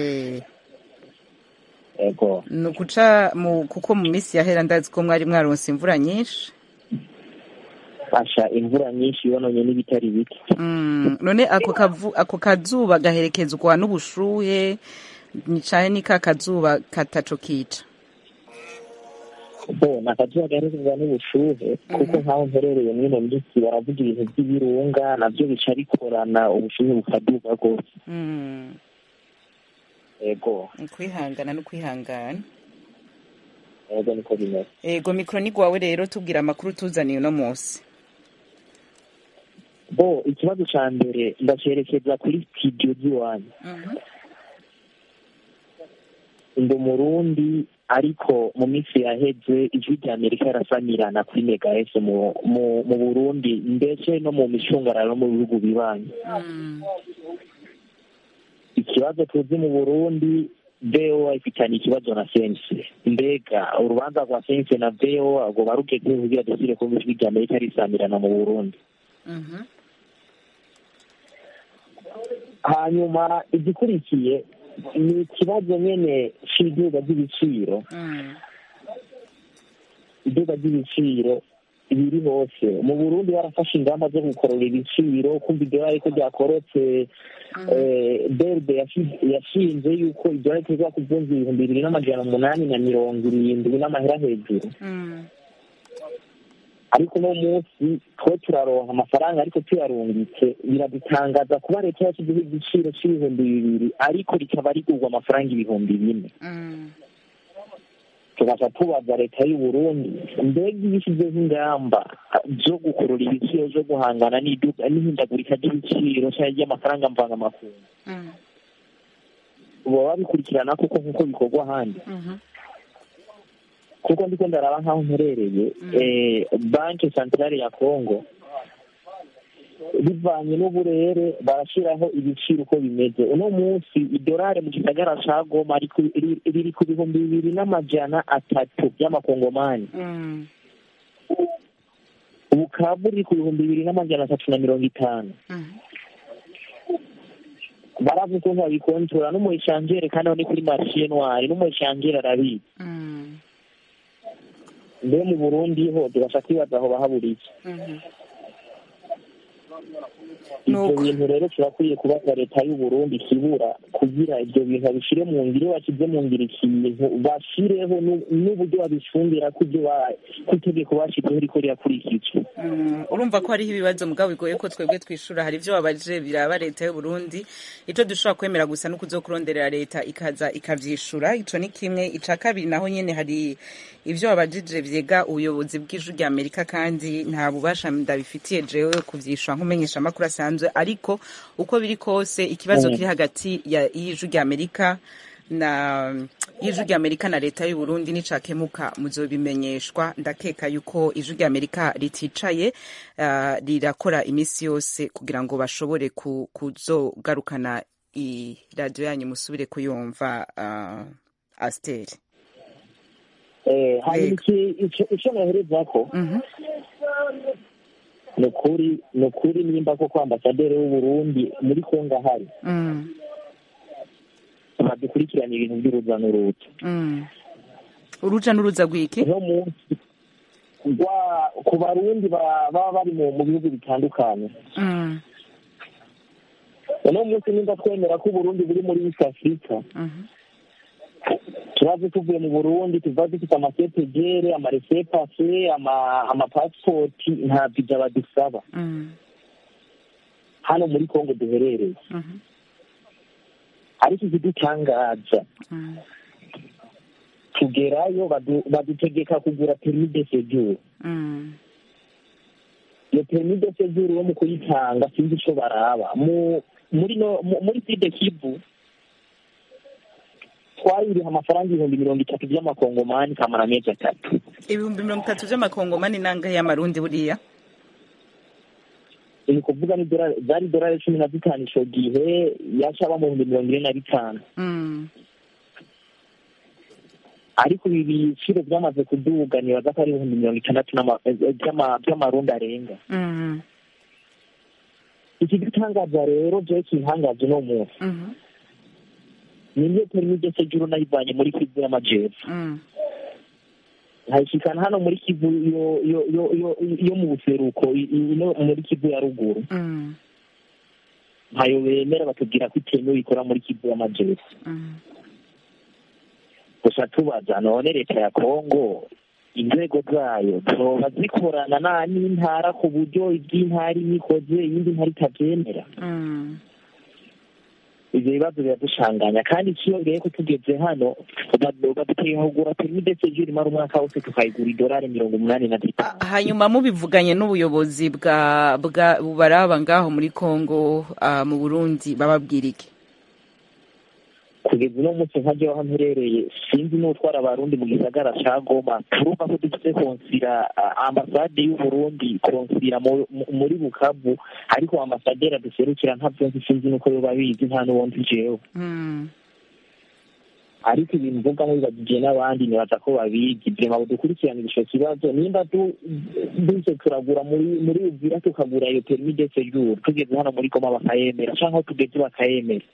yego nukuca kuko mu minsi yahera ndazi ko mwari mwaronse imvura nyinshi basha imvura nyinshi yononye n'ibitari bike none ako kazuba gaherekezwa n'ubushuhe nicaye ni kazuba kataco kica nakazuba gaherekezwa n'ubushuhe kuko nkaho mperereye mwino mbyisi baravuga ibintu by'ibirunga navyo bica bikorana ubushuhe bukaduga rwose ego kwihangana no kwihangana ego niko bimeze ego mikro ni gwawe rero tubwira amakuru tuzaniye uno munsi ikibazo ca mbere ndacerekeza kuri studio z'iwanyu ndi Umurundi ariko mu minsi yaheze ijwi rya Amerika yarasamirana kuri Megahertz mu Burundi ndetse no mu micungararo mu bihugu bibanyi ikibazo tuzi mu Burundi VOA ifitanye ikibazo na sense. Mbega urubanza rwa sense na VOA ngo barugeze kugira dusire ko ijwi rya Amerika risamirana mu Burundi. Hanyuma igikurikiye ni ikibazo nyene cy'iduga ry'ibiciro. Iduga ry'ibiciro biri hose mu Burundi barafashe ingamba zo gukorora ibiciro kumva idolari ko ryakorotse. Berde yashinze yuko idolari riza kuvunja 2,870 n'amahera hejuru. Ariko no munsi two turaronka amafaranga ariko tuyarungitse biradutangaza kuba leta yashyizeho igiciro c'2,000 ariko rikaba rigurwa amafaranga 4,000. tugaca tubaza leta y'u Burundi mbega ibishyizeho ingamba zo gukurura ibiciro zo guhangana n'ihindagurika ry'ibiciro cyangwa ry'amafaranga mvangamakungu uba babikurikirana kuko nk'uko bikorwa ahandi kuko ndiko ndaraba nk'aho mperereye banki santrale ya Congo bivanye n'uburere barashiraho ibiciro uko bimeze uno munsi idolari mu gisagara ca Goma riri ku 2,300 by'amakongomani ubukavu riri ku 2,350 baravuga ko babikontora n'umuyishangere kandi aho ni kuri marché noire n'umuyishangere arabizi mbe mu Burundi ho tubasha kwibaza aho bahaburiye ibyo bintu rero turakwiye kubaza leta y'u Burundi kibura kugira ibyo bintu babishire mu ngiro bakize mu ngiro ikintu bashireho n'uburyo babishundira kubyo kutegeko bashizeho riko rirakurikizwa urumva ko hariho ibibazo mugabo bigoye ko twebwe twishura hari ibyo babaje biraba leta y'u Burundi icyo dushobora kwemera gusa no kuzokuronderera leta ikaza ikavyishura ico ni kimwe ica kabiri naho nyene hari ibyo babajije vyega ubuyobozi bw'ijuru rya Amerika kandi nta bubasha ndabifitiye jewe kuvyishura nkumenyesha makuru asanzwe ariko uko biri kose ikibazo kiri hagati ya y'ijuru rya Amerika na leta y'u Burundi nicakemuka muzobimenyeshwa ndakeka yuko ijuru rya Amerika riticaye rirakora imisi yose kugira ngo bashobore kuzogarukana i radio yanyu musubire kuyumva Asteri hari icyo nohereza ko ni ukuri nimba ko ambasaderi w'u Burundi muri Kongo ahari badukurikirana ibintu by'uruza n'uruza uruja n'uruza rw'iki no munsi ku barundi baba bari mu bihugu bitandukanye no munsi nimba twemera ko Burundi buri muri East Africa turazi tuvuye mu Burundi tuva dufite amasepegere amaresepase amapasipoti nta visa badusaba hano muri Kongo duherereye ariko ikidutangaza tugerayo badutegeka kugura permis de séjour iyo permis de séjour wo mu kuyitanga sinzi ico baraba muri Sud Kivu twayiriha amafaranga 30 by'amakongomani kamara amezi 3 30 by'amakongomani nangahe y'amarundi buriya ni kuvuga ni dolari 15 ico gihe yashaba mu 25 ariko ibi biciro byamaze kuduga ni baza ko ari 60 by'amarundi arenga iki gitangaza rero je kintangaje no munsi niyo permis de séjour nayivanye muri Kivu y'Amajepfo nkayishikana hano muri Kivu yo mu buseruko muri Kivu ya ruguru ntayo bemera batubwira ko itemewe ikora muri Kivu y'Amajepfo gusa tubaza none leta ya Kongo inzego zayo zoba zikorana n'intara ku buryo iby'intara yikoze iyindi ntara itabyemera ibyo bibazo biradushanganya kandi ikiyongeye ko tugeze hano badutehagura permis de séjour imara umwaka wose tukayigura idolari 85 hanyuma mubivuganye n'ubuyobozi bubaraba ngaho muri Kongo mu Burundi bababwira iki kugeza uno munsi nkaje aho mperereye sinzi n'utwara abarundi mu gisagara ca Goma turumva ko dufite konsira ambasade y'u Burundi konsira muri Bukavu ariko ambasaderi aduserukira ntavyo sinzi nuko yo babizi nta n'ubundi jewe ariko ibintu mvuga nk'ibibagije n'abandi nibaza ko babizi vyema dukurikiranira ico kibazo nimba duze turagura muri Uvira tukagura iyo permis de séjour tugeze hano muri Goma bakayemera canke aho tugeze bakayemera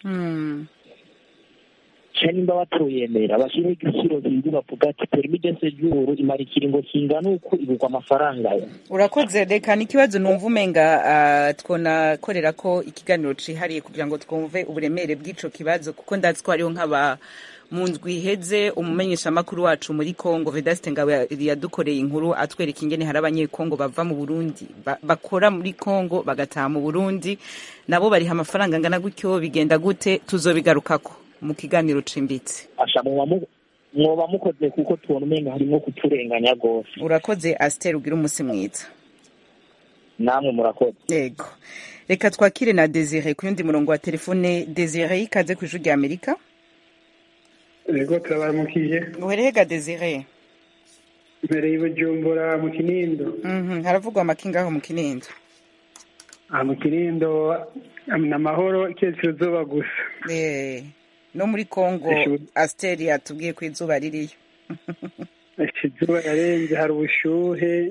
cyane nimba batoyemera bashyiraho igiciro kindi bavuga ati permis de séjour imara ikiringo kingana uko ibugwa amafaranga ya urakoze reka n'ikibazo numva umenga twonakorera ko ikiganiro cihariye kugira ngo twumve uburemere bw'ico kibazo kuko ndazi ko hariho nk'aba mu ndwi iheze umumenyeshamakuru wacu muri Congo Vedaste Ngabo yadukoreye inkuru atwereka ingene hari abanyekongo bava mu Burundi bakora muri Congo bagataha mu Burundi nabo bariha amafaranga angana gutyo bigenda gute tuzobigarukako mu kiganiro cimbitse asha mwoba mukoze kuko tubona umenga harimo kuturenganya gose urakoze Aster ugira umunsi mwiza namwe murakoze yego reka twakire na Desire ku yundi murongo wa telefone Desire ikaze ku ijwi rya Amerika yego turabaramukije uherehega Desire imbere y'Ibujumbura mu Kinindo haravugwa amakinga aho mu Kinindo mu Kinindo n'amahoro ikeciro zoba gusa no muri Congo Aster yatubwiye ko izuba ririyo izuba yarenze hari ubushuhe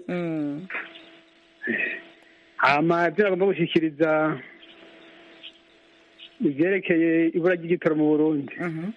amazi agomba gushikiriza ivyerekeye ibura ry'igitoro mu Burundi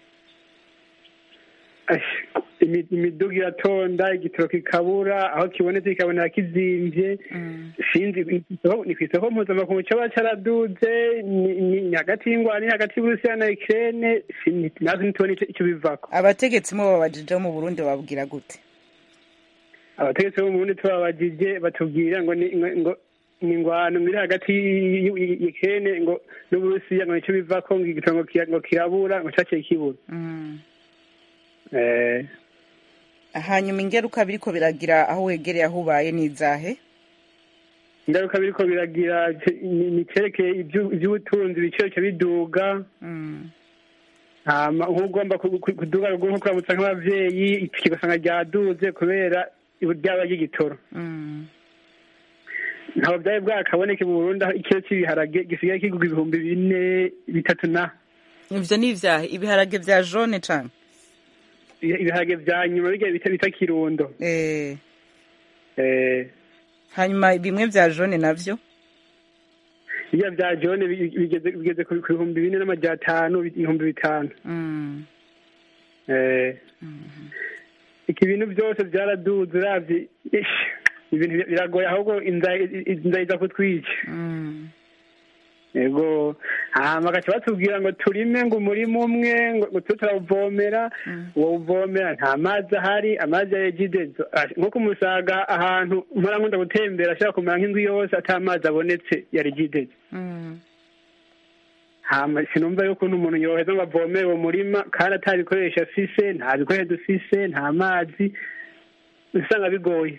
imiduga iratonda igitoro kikabura aho kibonetse kikabonera kizimvye sinzi ni kw'isoko mpuzamakungu coba caraduze ni hagati y'ingwani hagati y'Uburusiya na Ukraine nazo ntitubona ico bivako abategetsi mo babajije mu Burundi bababwira gute abategetsi bo mu Burundi tubabajije batubwira ngo ni ingwano iri hagati y'Ukraine ngo n'Uburusiya ngo nico bivako ngo igitoro ngo kirabura ngo caciye kibura hanyuma ingaruka biriko biragira aho wegereye aho ubaye n'izahe ingaruka biriko biragira ni cerekeye ivy'ubutunzi ibiciro biduga nk'ugomba kuduga nko kuramutsa nk'abavyeyi kigasanga ryaduze kubera ryaba ry'igitoro ntabwo byari bwakaboneke mu Burundi ikiro cy'ibiharage gisigaye kigurwa 4,000-3,000 na ivyo ni ivyahe ibiharage vya jaune canke ibiharage vya nyuma bijya bita kirundo hanyuma bimwe vya jaune navyo bijya vya jaune bigeze ku 4,500 iki bintu byose byaraduze uravye ibintu biragoye ahubwo inzara iza kutwica yego bagaca batubwira ngo turime ngo umurima umwe ngo turawuvomera uwo uvomera nta mazi ahari amazi ya ejidezo nko kumusaga ahantu mpora nkunda gutembera ashobora kumera nk'indwi yose ata mazi abonetse ya ejidezo sinumva yuko umuntu yoheza ngo avomere uwo murima kandi ata bikoresho afise nta bikoresho dufise nta mazi usanga bigoye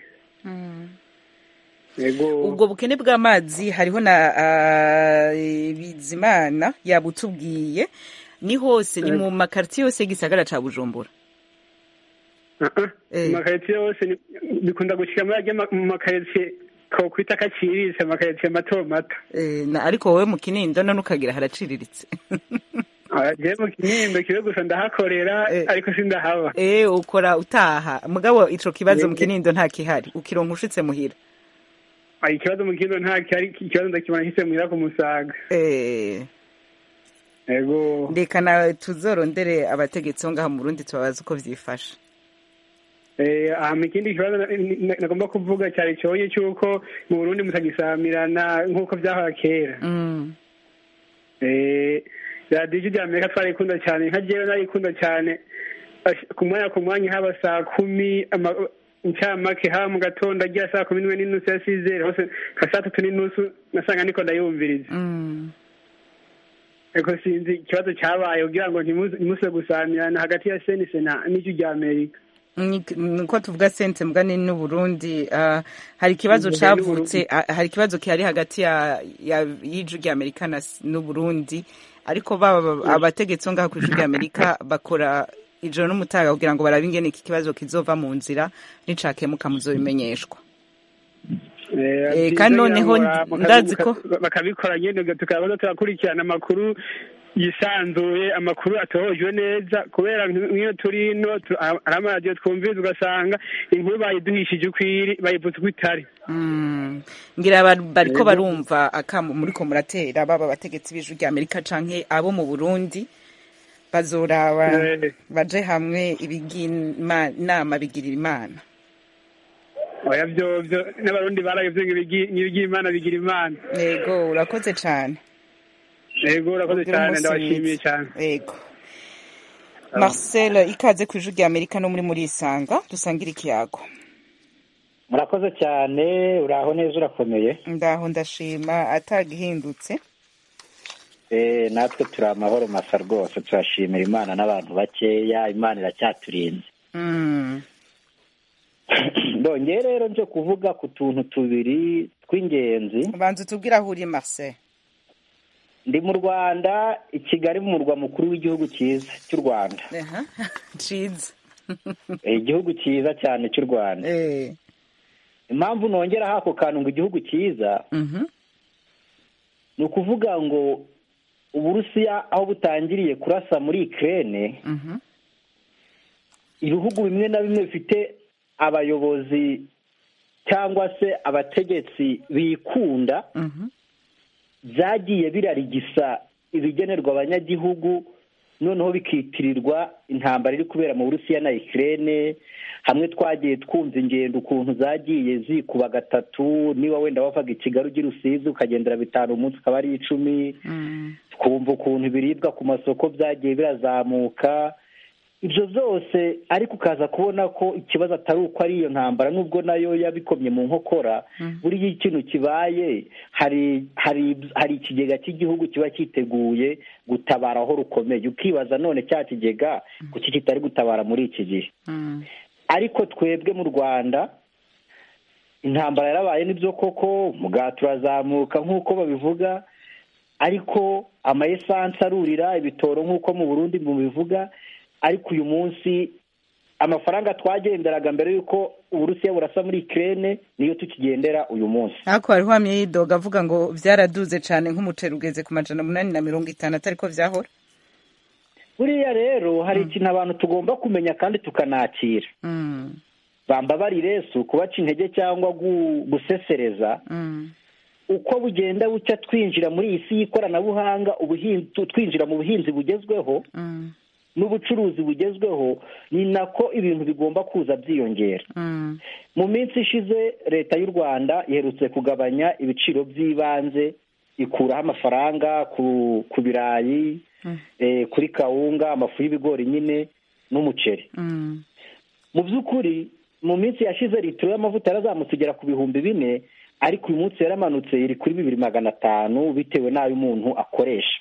ubwo bukene bw'amazi hariho na Bizimana yabutubwiye ni hose ni mu makartier yose gisagara ca Bujumbura makartier yose bikunda gushika muri mu makartier ko kwita kaciriritse makartier mato mato ariko wowe mu Kinindo none ukagira haraciriritse je mu Kinindo kibe gusa ndahakorera ariko sindahaba ukora utaha mugabo ico kibazo mu Kinindo nta kihari ukironka ushitse muhira ikibazo mu Kinindo nta kihari ikibazo ndakibona hise muhira ku Musaga ego ndekana tuzorondere abategetsi ngaha mu Burundi tubabaza uko vyifashe ikindi kibazo nagomba kuvuga cyari cyoye cyuko mu Burundi mutagisamirana nk'uko byahora kera radiyo rya Amerika twarikunda cyane nka jewe narikunda cyane ku mwanya haba saa 10 incamake haba mu gatondo agiye saa 11:30 ya sizere hose ka saa 3:30 nasanga niko ndayumviriza eko sinzi ikibazo cyabaye kugira ngo ntimuse gusamirana hagati ya senise n'ijwi rya Amerika niko tuvuga sente mugani n'u Burundi hari ikibazo cavutse hari ikibazo kihari hagati y'ijwi rya Amerika n'u Burundi ariko baba abategetsi ngaha ku ijwi rya Amerika bakora ijoro n'umutaga kugira ngo barabe ingene iki kibazo kizova mu nzira nicakemuka muzobimenyeshwa kandi noneho ndazi ko bakabikora nyene tukabaza turakurikirana amakuru yisanzuye amakuru atohojwe neza kubera nk'iyo turi ino ari amaradiyo twumviriza ugasanga inkuru bayiduhishije ukwiri bayivuze uko itari ngira bariko barumva akamu muriko muratera baba abategetsi b'ijwi rya Amerika canke abo mu Burundi bazoraba baje hamwe inama bigirira imana. Oya byo n'abarundi barayivye ngibigira imana bigira imana. Yego urakoze cane. Yego urakoze cyane ndabashimiye cyane. Yego Marcel ikaze ku ijwi rya Amerika no muri Isanga dusangira ikiyago. Murakoze cyane uraho neza urakomeye. Ndaho ndashima atagihindutse. Natwe turi amahoro masa rwose turashimira Imana n'abantu bakeya Imana iracyaturinze. Ndongeye rero nje kuvuga ku tuntu tubiri tw'ingenzi. Banza tubwira aho uri Marcel. Ndi mu Rwanda i Kigali mu murwa mukuru w'igihugu cyiza cy'u Rwanda. Cyiza. Igihugu cyiza cyane cy'u Rwanda. Impamvu nongera hako kantu ngo igihugu cyiza ni ukuvuga ngo Uburusiya aho butangiriye kurasa muri Ukraine ibihugu bimwe na bimwe bifite abayobozi cyangwa se abategetsi bikunda byagiye birarigisa ibigenerwa abanyagihugu noneho bikitirirwa intambara iri kubera mu Burusiya na Ukraine. Hamwe twagiye twumva ingendo ukuntu zagiye zikuba gatatu, niba wenda wavaga i Kigali ugira Rusizi ukagendera 5 umunsi ukaba ari 10. Twumva ukuntu ibiribwa ku masoko byagiye birazamuka. Ibyo byose ariko ukaza kubona ko ikibazo atari uko ari iyo ntambara nubwo nayo yabikomye mu nkokora. Buri ikintu kibaye hari ikigega cy'igihugu kiba cyiteguye gutabara aho rukomeye. Ukibaza none cya kigega kuki kitari gutabara muri iki gihe. Ariko twebwe mu Rwanda intambara yarabaye nibyo koko muga turazamuka nk'uko babivuga, ariko amayesansi arurira ibitoro nk'uko mu Burundi mubivuga. Ariko uyu munsi amafaranga twagenderaga mbere yuko Uburusiya burasa muri Ukraine niyo tukigendera uyu munsi. Ako hariho amyidoga avuga ngo byaraduze cyane nk'umuceri ugeze ku 850 ariko vyahora. Buriya rero hari ikintu abantu tugomba kumenya kandi tukanakira. Bambabarire su kubaca intege cyangwa gusesereza. Uko bugenda bucya twinjira muri iyi si y'ikoranabuhanga twinjira mu buhinzi bugezweho n'ubucuruzi bugezweho, ni nako ibintu bigomba kuza byiyongera. Mu minsi ishize leta y'u Rwanda iherutse kugabanya ibiciro by'ibanze, ikuraho amafaranga ku birayi, kuri kawunga, amafu y'ibigori nyine n'umuceri. Mu by'ukuri mu minsi yashize litiro y'amavuta yarazamutse igera ku 4,000, ariko uyu munsi yaramanutse iri kuri 2,500 bitewe n'ayo umuntu akoresha.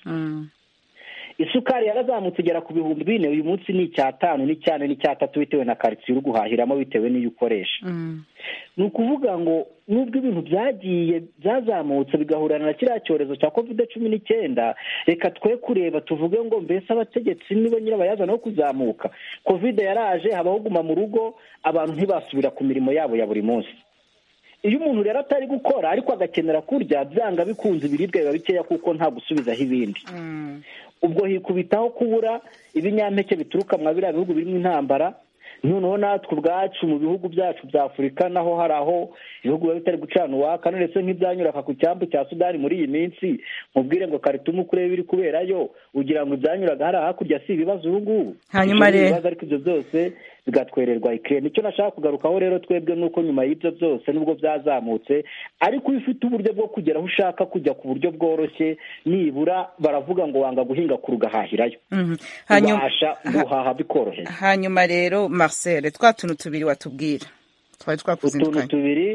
Isukari yarazamutse igera ku 4,000, uyu munsi ni 5 ni 4 ni 3 bitewe na quartier uri guhahiramo bitewe n'iyo ukoresha. Ni ukuvuga ngo nubwo ibintu byagiye byazamutse bigahurana na kiriya cyorezo cya COVID-19, reka twe kureba tuvuge ngo mbese abategetsi nibo nyirabayazana no kuzamuka. COVID yaraje habaho guma mu rugo, abantu ntibasubira ku mirimo yabo ya buri munsi. Iyo umuntu rero atari gukora ariko agakenera kurya, byanga bikunze ibiribwa biba bikeya kuko nta gusubizaho ibindi. Ubwo hikubitaho kubura ibinyampeke bituruka mu biriya bihugu birimo intambara. Noneho natwe ubwacu mu bihugu byacu bya Afurika naho hari aho ibihugu biba bitari gucana uwaka, ndetse nk'ibyanyura ku cyambu cya Sudani muri iyi minsi, mubwire ngo Khartoum kureba biri kuberayo ugira ngo ibyanyuraga hari hakurya si ibibazo ubu ngubu. Hanyuma rero ariko ibyo byose bigatwererwa Ukraine. Icyo nashaka kugarukaho rero twebwe nuko nyuma y'ibyo byose nubwo byazamutse, ariko ufite uburyo bwo kugera aho ushaka kujya ku buryo bworoshye, nibura baravuga ngo wanga guhinga kurugahahirayo. Ubasha guhaha bikoroheye. Hanyuma rero Marcel, twa tuntu tubiri watubwira twari twakuzindukanye. Utuntu tubiri.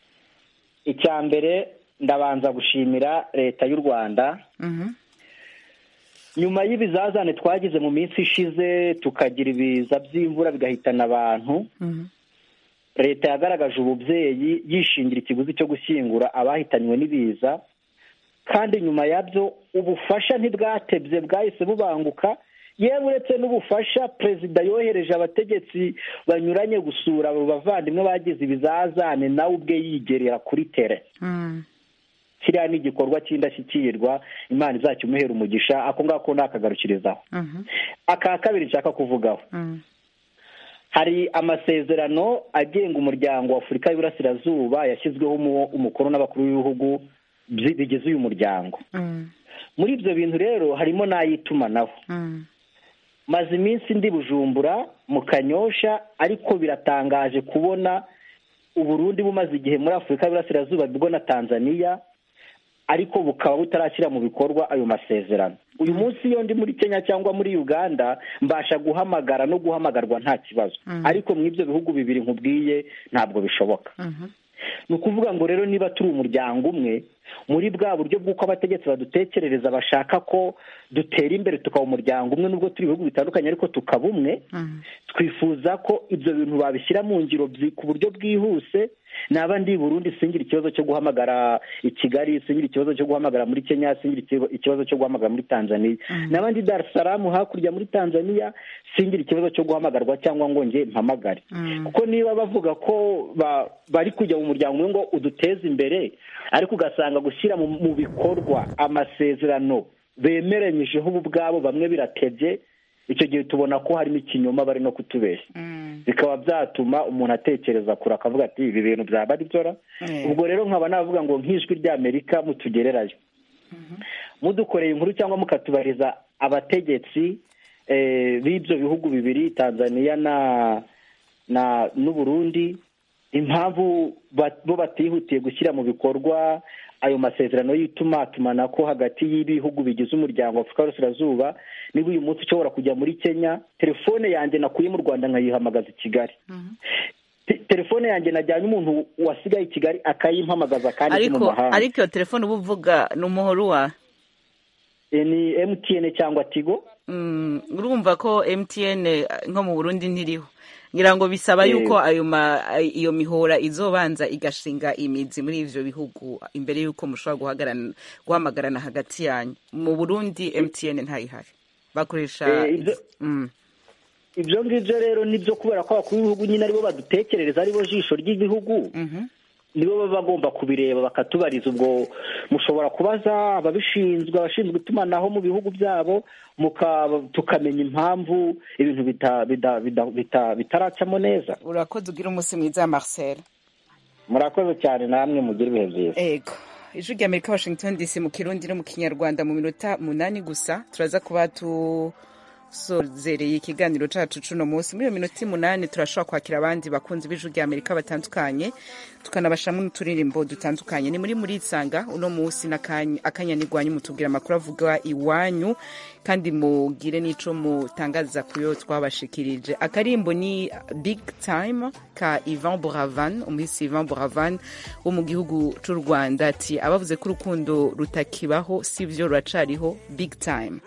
Icya mbere ndabanza gushimira leta y'u Rwanda. Nyuma y'ibizazane twagize mu minsi ishize tukagira ibiza by'imvura bigahitana abantu, leta yagaragaje ububyeyi yishingira ikiguzi cyo gushyingura abahitanywe n'ibiza, kandi nyuma yabyo ubufasha ntibwatebye bwahise bubanguka. Yewe uretse n'ubufasha, perezida yohereje abategetsi banyuranye gusura abo bavandimwe bagize ibizazane nawe ubwe yigerera kuri tere. kiriya ni igikorwa cy'indashyikirwa imana izakimuhera umugisha ako ngako nakagarukirizaho. aka kabiri nshaka kuvugaho, hari amasezerano agenga umuryango wa Afurika y'Iburasirazuba yashyizweho umukono n'abakuru b'ibihugu bigize uyu muryango. Muri ibyo bintu rero harimo n'ay'itumanaho. Maze iminsi ndi Bujumbura mu Kanyosha, ariko biratangaje kubona Uburundi bumaze igihe muri Afurika y'Iburasirazuba bwo na Tanzania, ariko bukaba butarashyira mu bikorwa ayo masezerano. Uyu munsi iyo ndi muri Kenya cyangwa muri Uganda mbasha guhamagara no guhamagarwa nta kibazo, ariko mu ibyo bihugu bibiri nkubwiye ntabwo bishoboka. Ni ukuvuga ngo rero niba turi umuryango umwe, muri bwa buryo bw'uko abategetsi badutekerereza bashaka ko dutera imbere tukaba umuryango umwe, nubwo turi ibihugu bitandukanye ariko tukaba umwe, twifuza ko ibyo bintu babishyira mu ngiro ku buryo bwihuse. Naba ndi Burundi singira ikibazo cyo guhamagara i Kigali, singira ikibazo cyo guhamagara muri Kenya, singira ikibazo cyo guhamagara muri Tanzania. Naba ndi Dar es Salaam hakurya muri Tanzania, singira ikibazo cyo guhamagarwa cyangwa ngo nge mpamagare. Kuko niba bavuga ko bari kujya mu muryango umwe ngo uduteze imbere, ariko ugasanga gushyira mu bikorwa amasezerano bemeranyijeho ubu bwabo bamwe biratebye, icyo gihe tubona ko harimo ikinyoma bari no kutubeshya. Bikaba byatuma umuntu atekereza kure akavuga ati ibi bintu byaba ari byo. Ubwo rero nkaba navuga ngo nk'ijwi ry'Amerika mutugererayo, mudukoreye inkuru cyangwa mukatubariza abategetsi b'ibyo bihugu bibiri Tanzania n'Uburundi, impamvu bo batihutiye gushyira mu bikorwa ayo masezerano y'itumatumanaho hagati y'ibihugu bigize umuryango wa Afurika y'Iburasirazuba. Niba uyu munsi ushobora kujya muri Kenya, telefone yanjye nakuye mu Rwanda nkayihamagaza i Kigali, telefone yanjye najyanye umuntu wasigaye i Kigali akayimpamagaza kandi mu mahanga. Ariko iyo telefone uba uvuga ni umuhoro wa ni MTN cyangwa Tigo. Urumva ko MTN nko mu Burundi ntiriho, ngira ngo bisaba yuko iyo mihora izobanza igashinga imizi muri ivyo bihugu imbere yuko mushobora guhamagarana hagati yanyu. Mu Burundi MTN ntayihari, bakoresha ibyo ngibyo rero nibyo, kubera ko abakuru b'ibihugu nyine aribo badutekerereza, aribo jisho ry'igihugu, nibo baba bagomba kubireba bakatubariza. Ubwo mushobora kubaza abashinzwe itumanaho mu bihugu byabo, tukamenya impamvu ibintu bitaracamo neza. Urakoze, ugira umunsi mwiza Marcel. Murakoze cyane, namwe mugire ibihe byiza. Ego, ijwi ry'Amerika, Washington DC, mu Kirundi no mu Kinyarwanda, mu minota 8 gusa turaza kuba sozereye ikiganiro cacu cuno munsi. Muri iyo minota 8 turashobora kwakira abandi bakunzi b'ijwi ry'Amerika batandukanye, tukanabashamwe n'uturirimbo dutandukanye. Ni muri isanga uno munsi akanya nigwanyu mutubwira amakuru avuga iwanyu, kandi mugire n'ico mutangaza kuyo twabashikirije. Akarimbo ni Big Time ka Ivan Buravan, umuhisi Ivan Buravan wo mu gihugu c'u Rwanda, ati abavuze ko urukundo rutakibaho sivyo ruracariho. Big Time.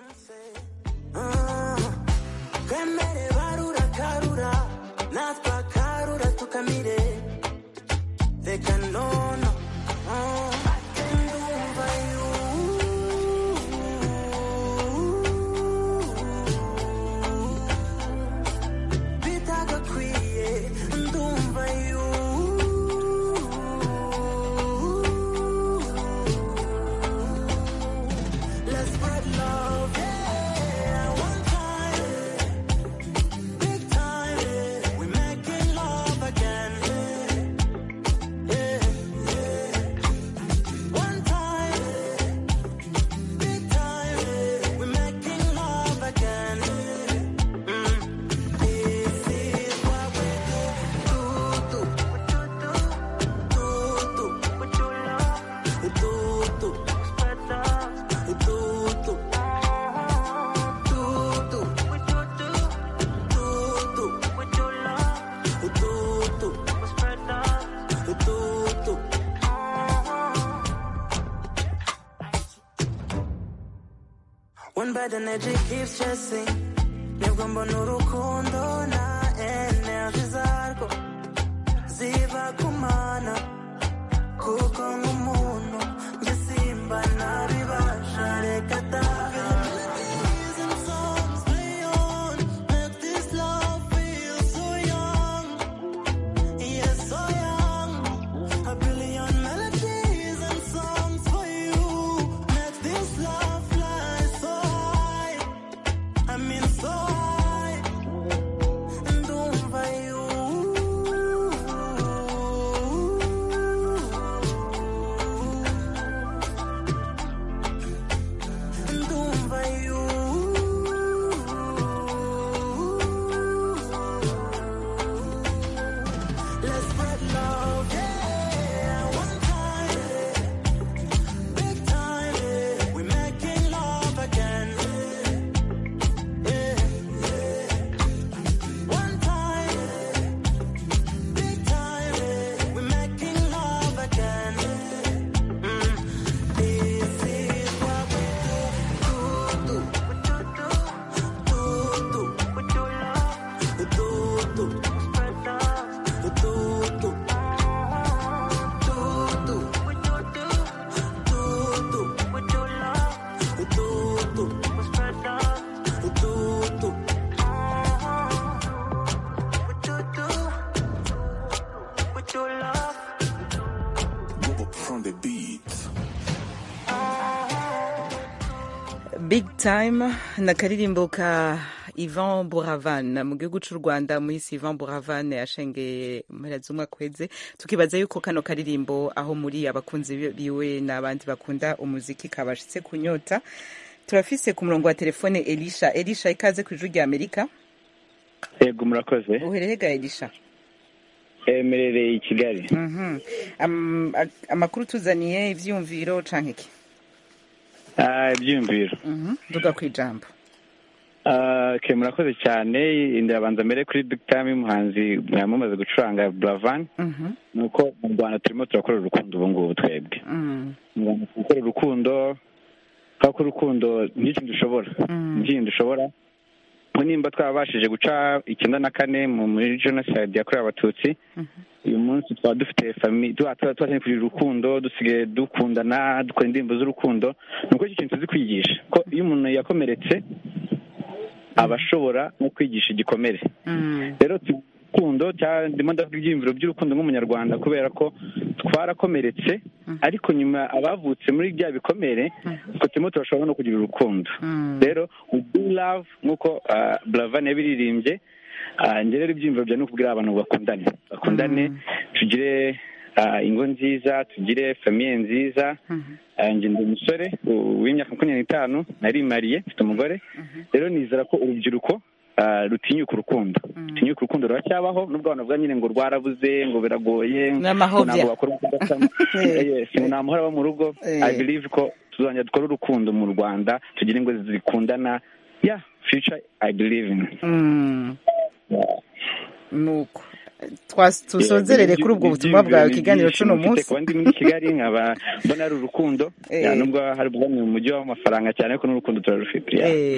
One bad energy keeps chasing. Nibwo mbona urukundo na energy zarwo ziba kumana, kuko nk'umuntu njye simba nabibasha. Reka for Big Time na karirimbo ka Ivan Buravan mu gihugu cy'u Rwanda. Muhisi Ivan Buravan yashengeye mpera z'umwaka uheze, tukibaza yuko kano karirimbo aho muri abakunzi biwe n'abandi bakunda umuziki kabashitse kunyota. Turafise ku murongo wa telefone Elisha. Elisha, ikaze ku Ijwi rya Amerika. Yego murakoze. Uhererega Elisha? Merereye i Kigali. Amakuru tuzaniye ivyumviro canke iki? Ibyumviro. Duga kwijambo. Murakoze cyane. Ndabanza mbere kuri Big Time y'umuhanzi mwamaze gucuranga Buravan. Nuko mu Rwanda turimo turakora urukundo ubu ngubu twebwe. Gukora urukundo, kako urukundo n'ikintu dushobora. Nimba twabashije guca 94 muri genocide yakorewe Abatutsi, uyu munsi twaba dufite famille, twatanye kugira urukundo, dusigaye dukundana, dukora indirimbo z'urukundo. Nuko iki kintu tuzi kwigisha ko iyo umuntu yakomeretse abashobora no kwigisha igikomere. Rero urukundo ndimo ndavuga ibyiyumviro by'urukundo nk'umunyarwanda, kubera ko twarakomeretse ariko nyuma abavutse muri bya bikomere ko turimo turashobora no kugira urukundo. Rero we do love nk'uko Buravan yabiririmbye. Njye rero ibyiyumviro bya n'ukubwira abantu bakundane, tugire ingo nziza, tugire famiye nziza. Njye ndi umusore w'imyaka 25, narimariye, mfite umugore. Rero nizera ko urubyiruko rutinyuka urukundo ruracyabaho, nubwo abantu bavuga nyine ngo rwarabuze, ngo biragoye, ntabwo bakora nta muhora wo mu rugo. I believe ko tuzongera dukora urukundo mu Rwanda, tugire ingo zikundana. Future I believe in. Nuko tusozerere kuri ubwo butumwa bwawe ikiganiro cy'uno munsi. Kuba ndi muri Kigali nkaba mbona ari urukundo, nubwo hari bwamwe mu mujyi w'amafaranga cyane, ko n'urukundo turarufite.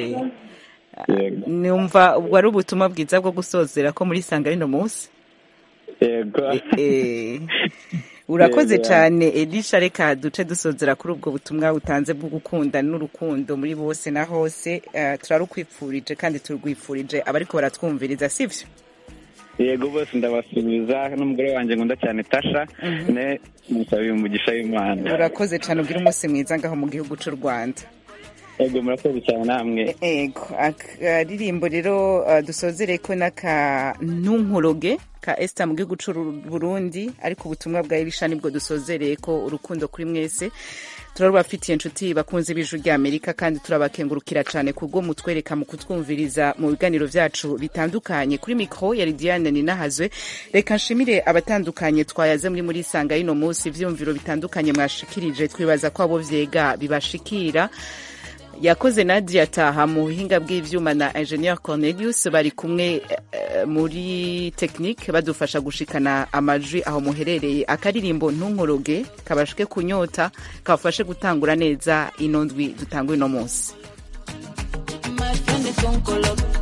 Numva ubwo ari ubutumwa bwiza bwo gusozera ko muri sanga rino munsi. Yego. Urakoze cyane Elisha, reka duce dusozera kuri ubwo butumwa butanze bwo gukunda n'urukundo muri bose na hose. Turarukwipfurije kandi turwifurije abariko baratwumviriza, sivyo? Yego, bose ndabasubiza n'umugore wanjye nkunda cyane Tasha, ne musabiye umugisha w'Imana. Urakoze cyane, ugira umunsi mwiza ngaho mu gihugu cy'u Rwanda. Yego, murakoze cyane namwe. Yego, akaririmbo rero dusozere ko naka Ntunkoroge ka Esther mu gihugu cy'u Burundi, ariko ubutumwa bwa Elisha nibwo dusozereye ko urukundo kuri mwese. Turabafitiye inshuti bakunze b'Ijwi rya Amerika, kandi turabakengurukira cyane kubwo mutwereka mu kutwumviriza mu biganiro byacu bitandukanye. Kuri mikro ya Diane Ninahazwe, reka nshimire abatandukanye twayaze muri sanga y'ino munsi, ivyumviro bitandukanye mwashikirije, twibaza ko abo vyega bibashikira. Yakoze Nadia Taha mu buhinga bw'ivyuma na Engineer Cornelius, bari kumwe muri technique badufasha gushikana amajwi aho muherereye. Akaririmbo Ntunkoroge kabashike kunyota, kafashe gutangura neza inondwi dutangwe no munsi.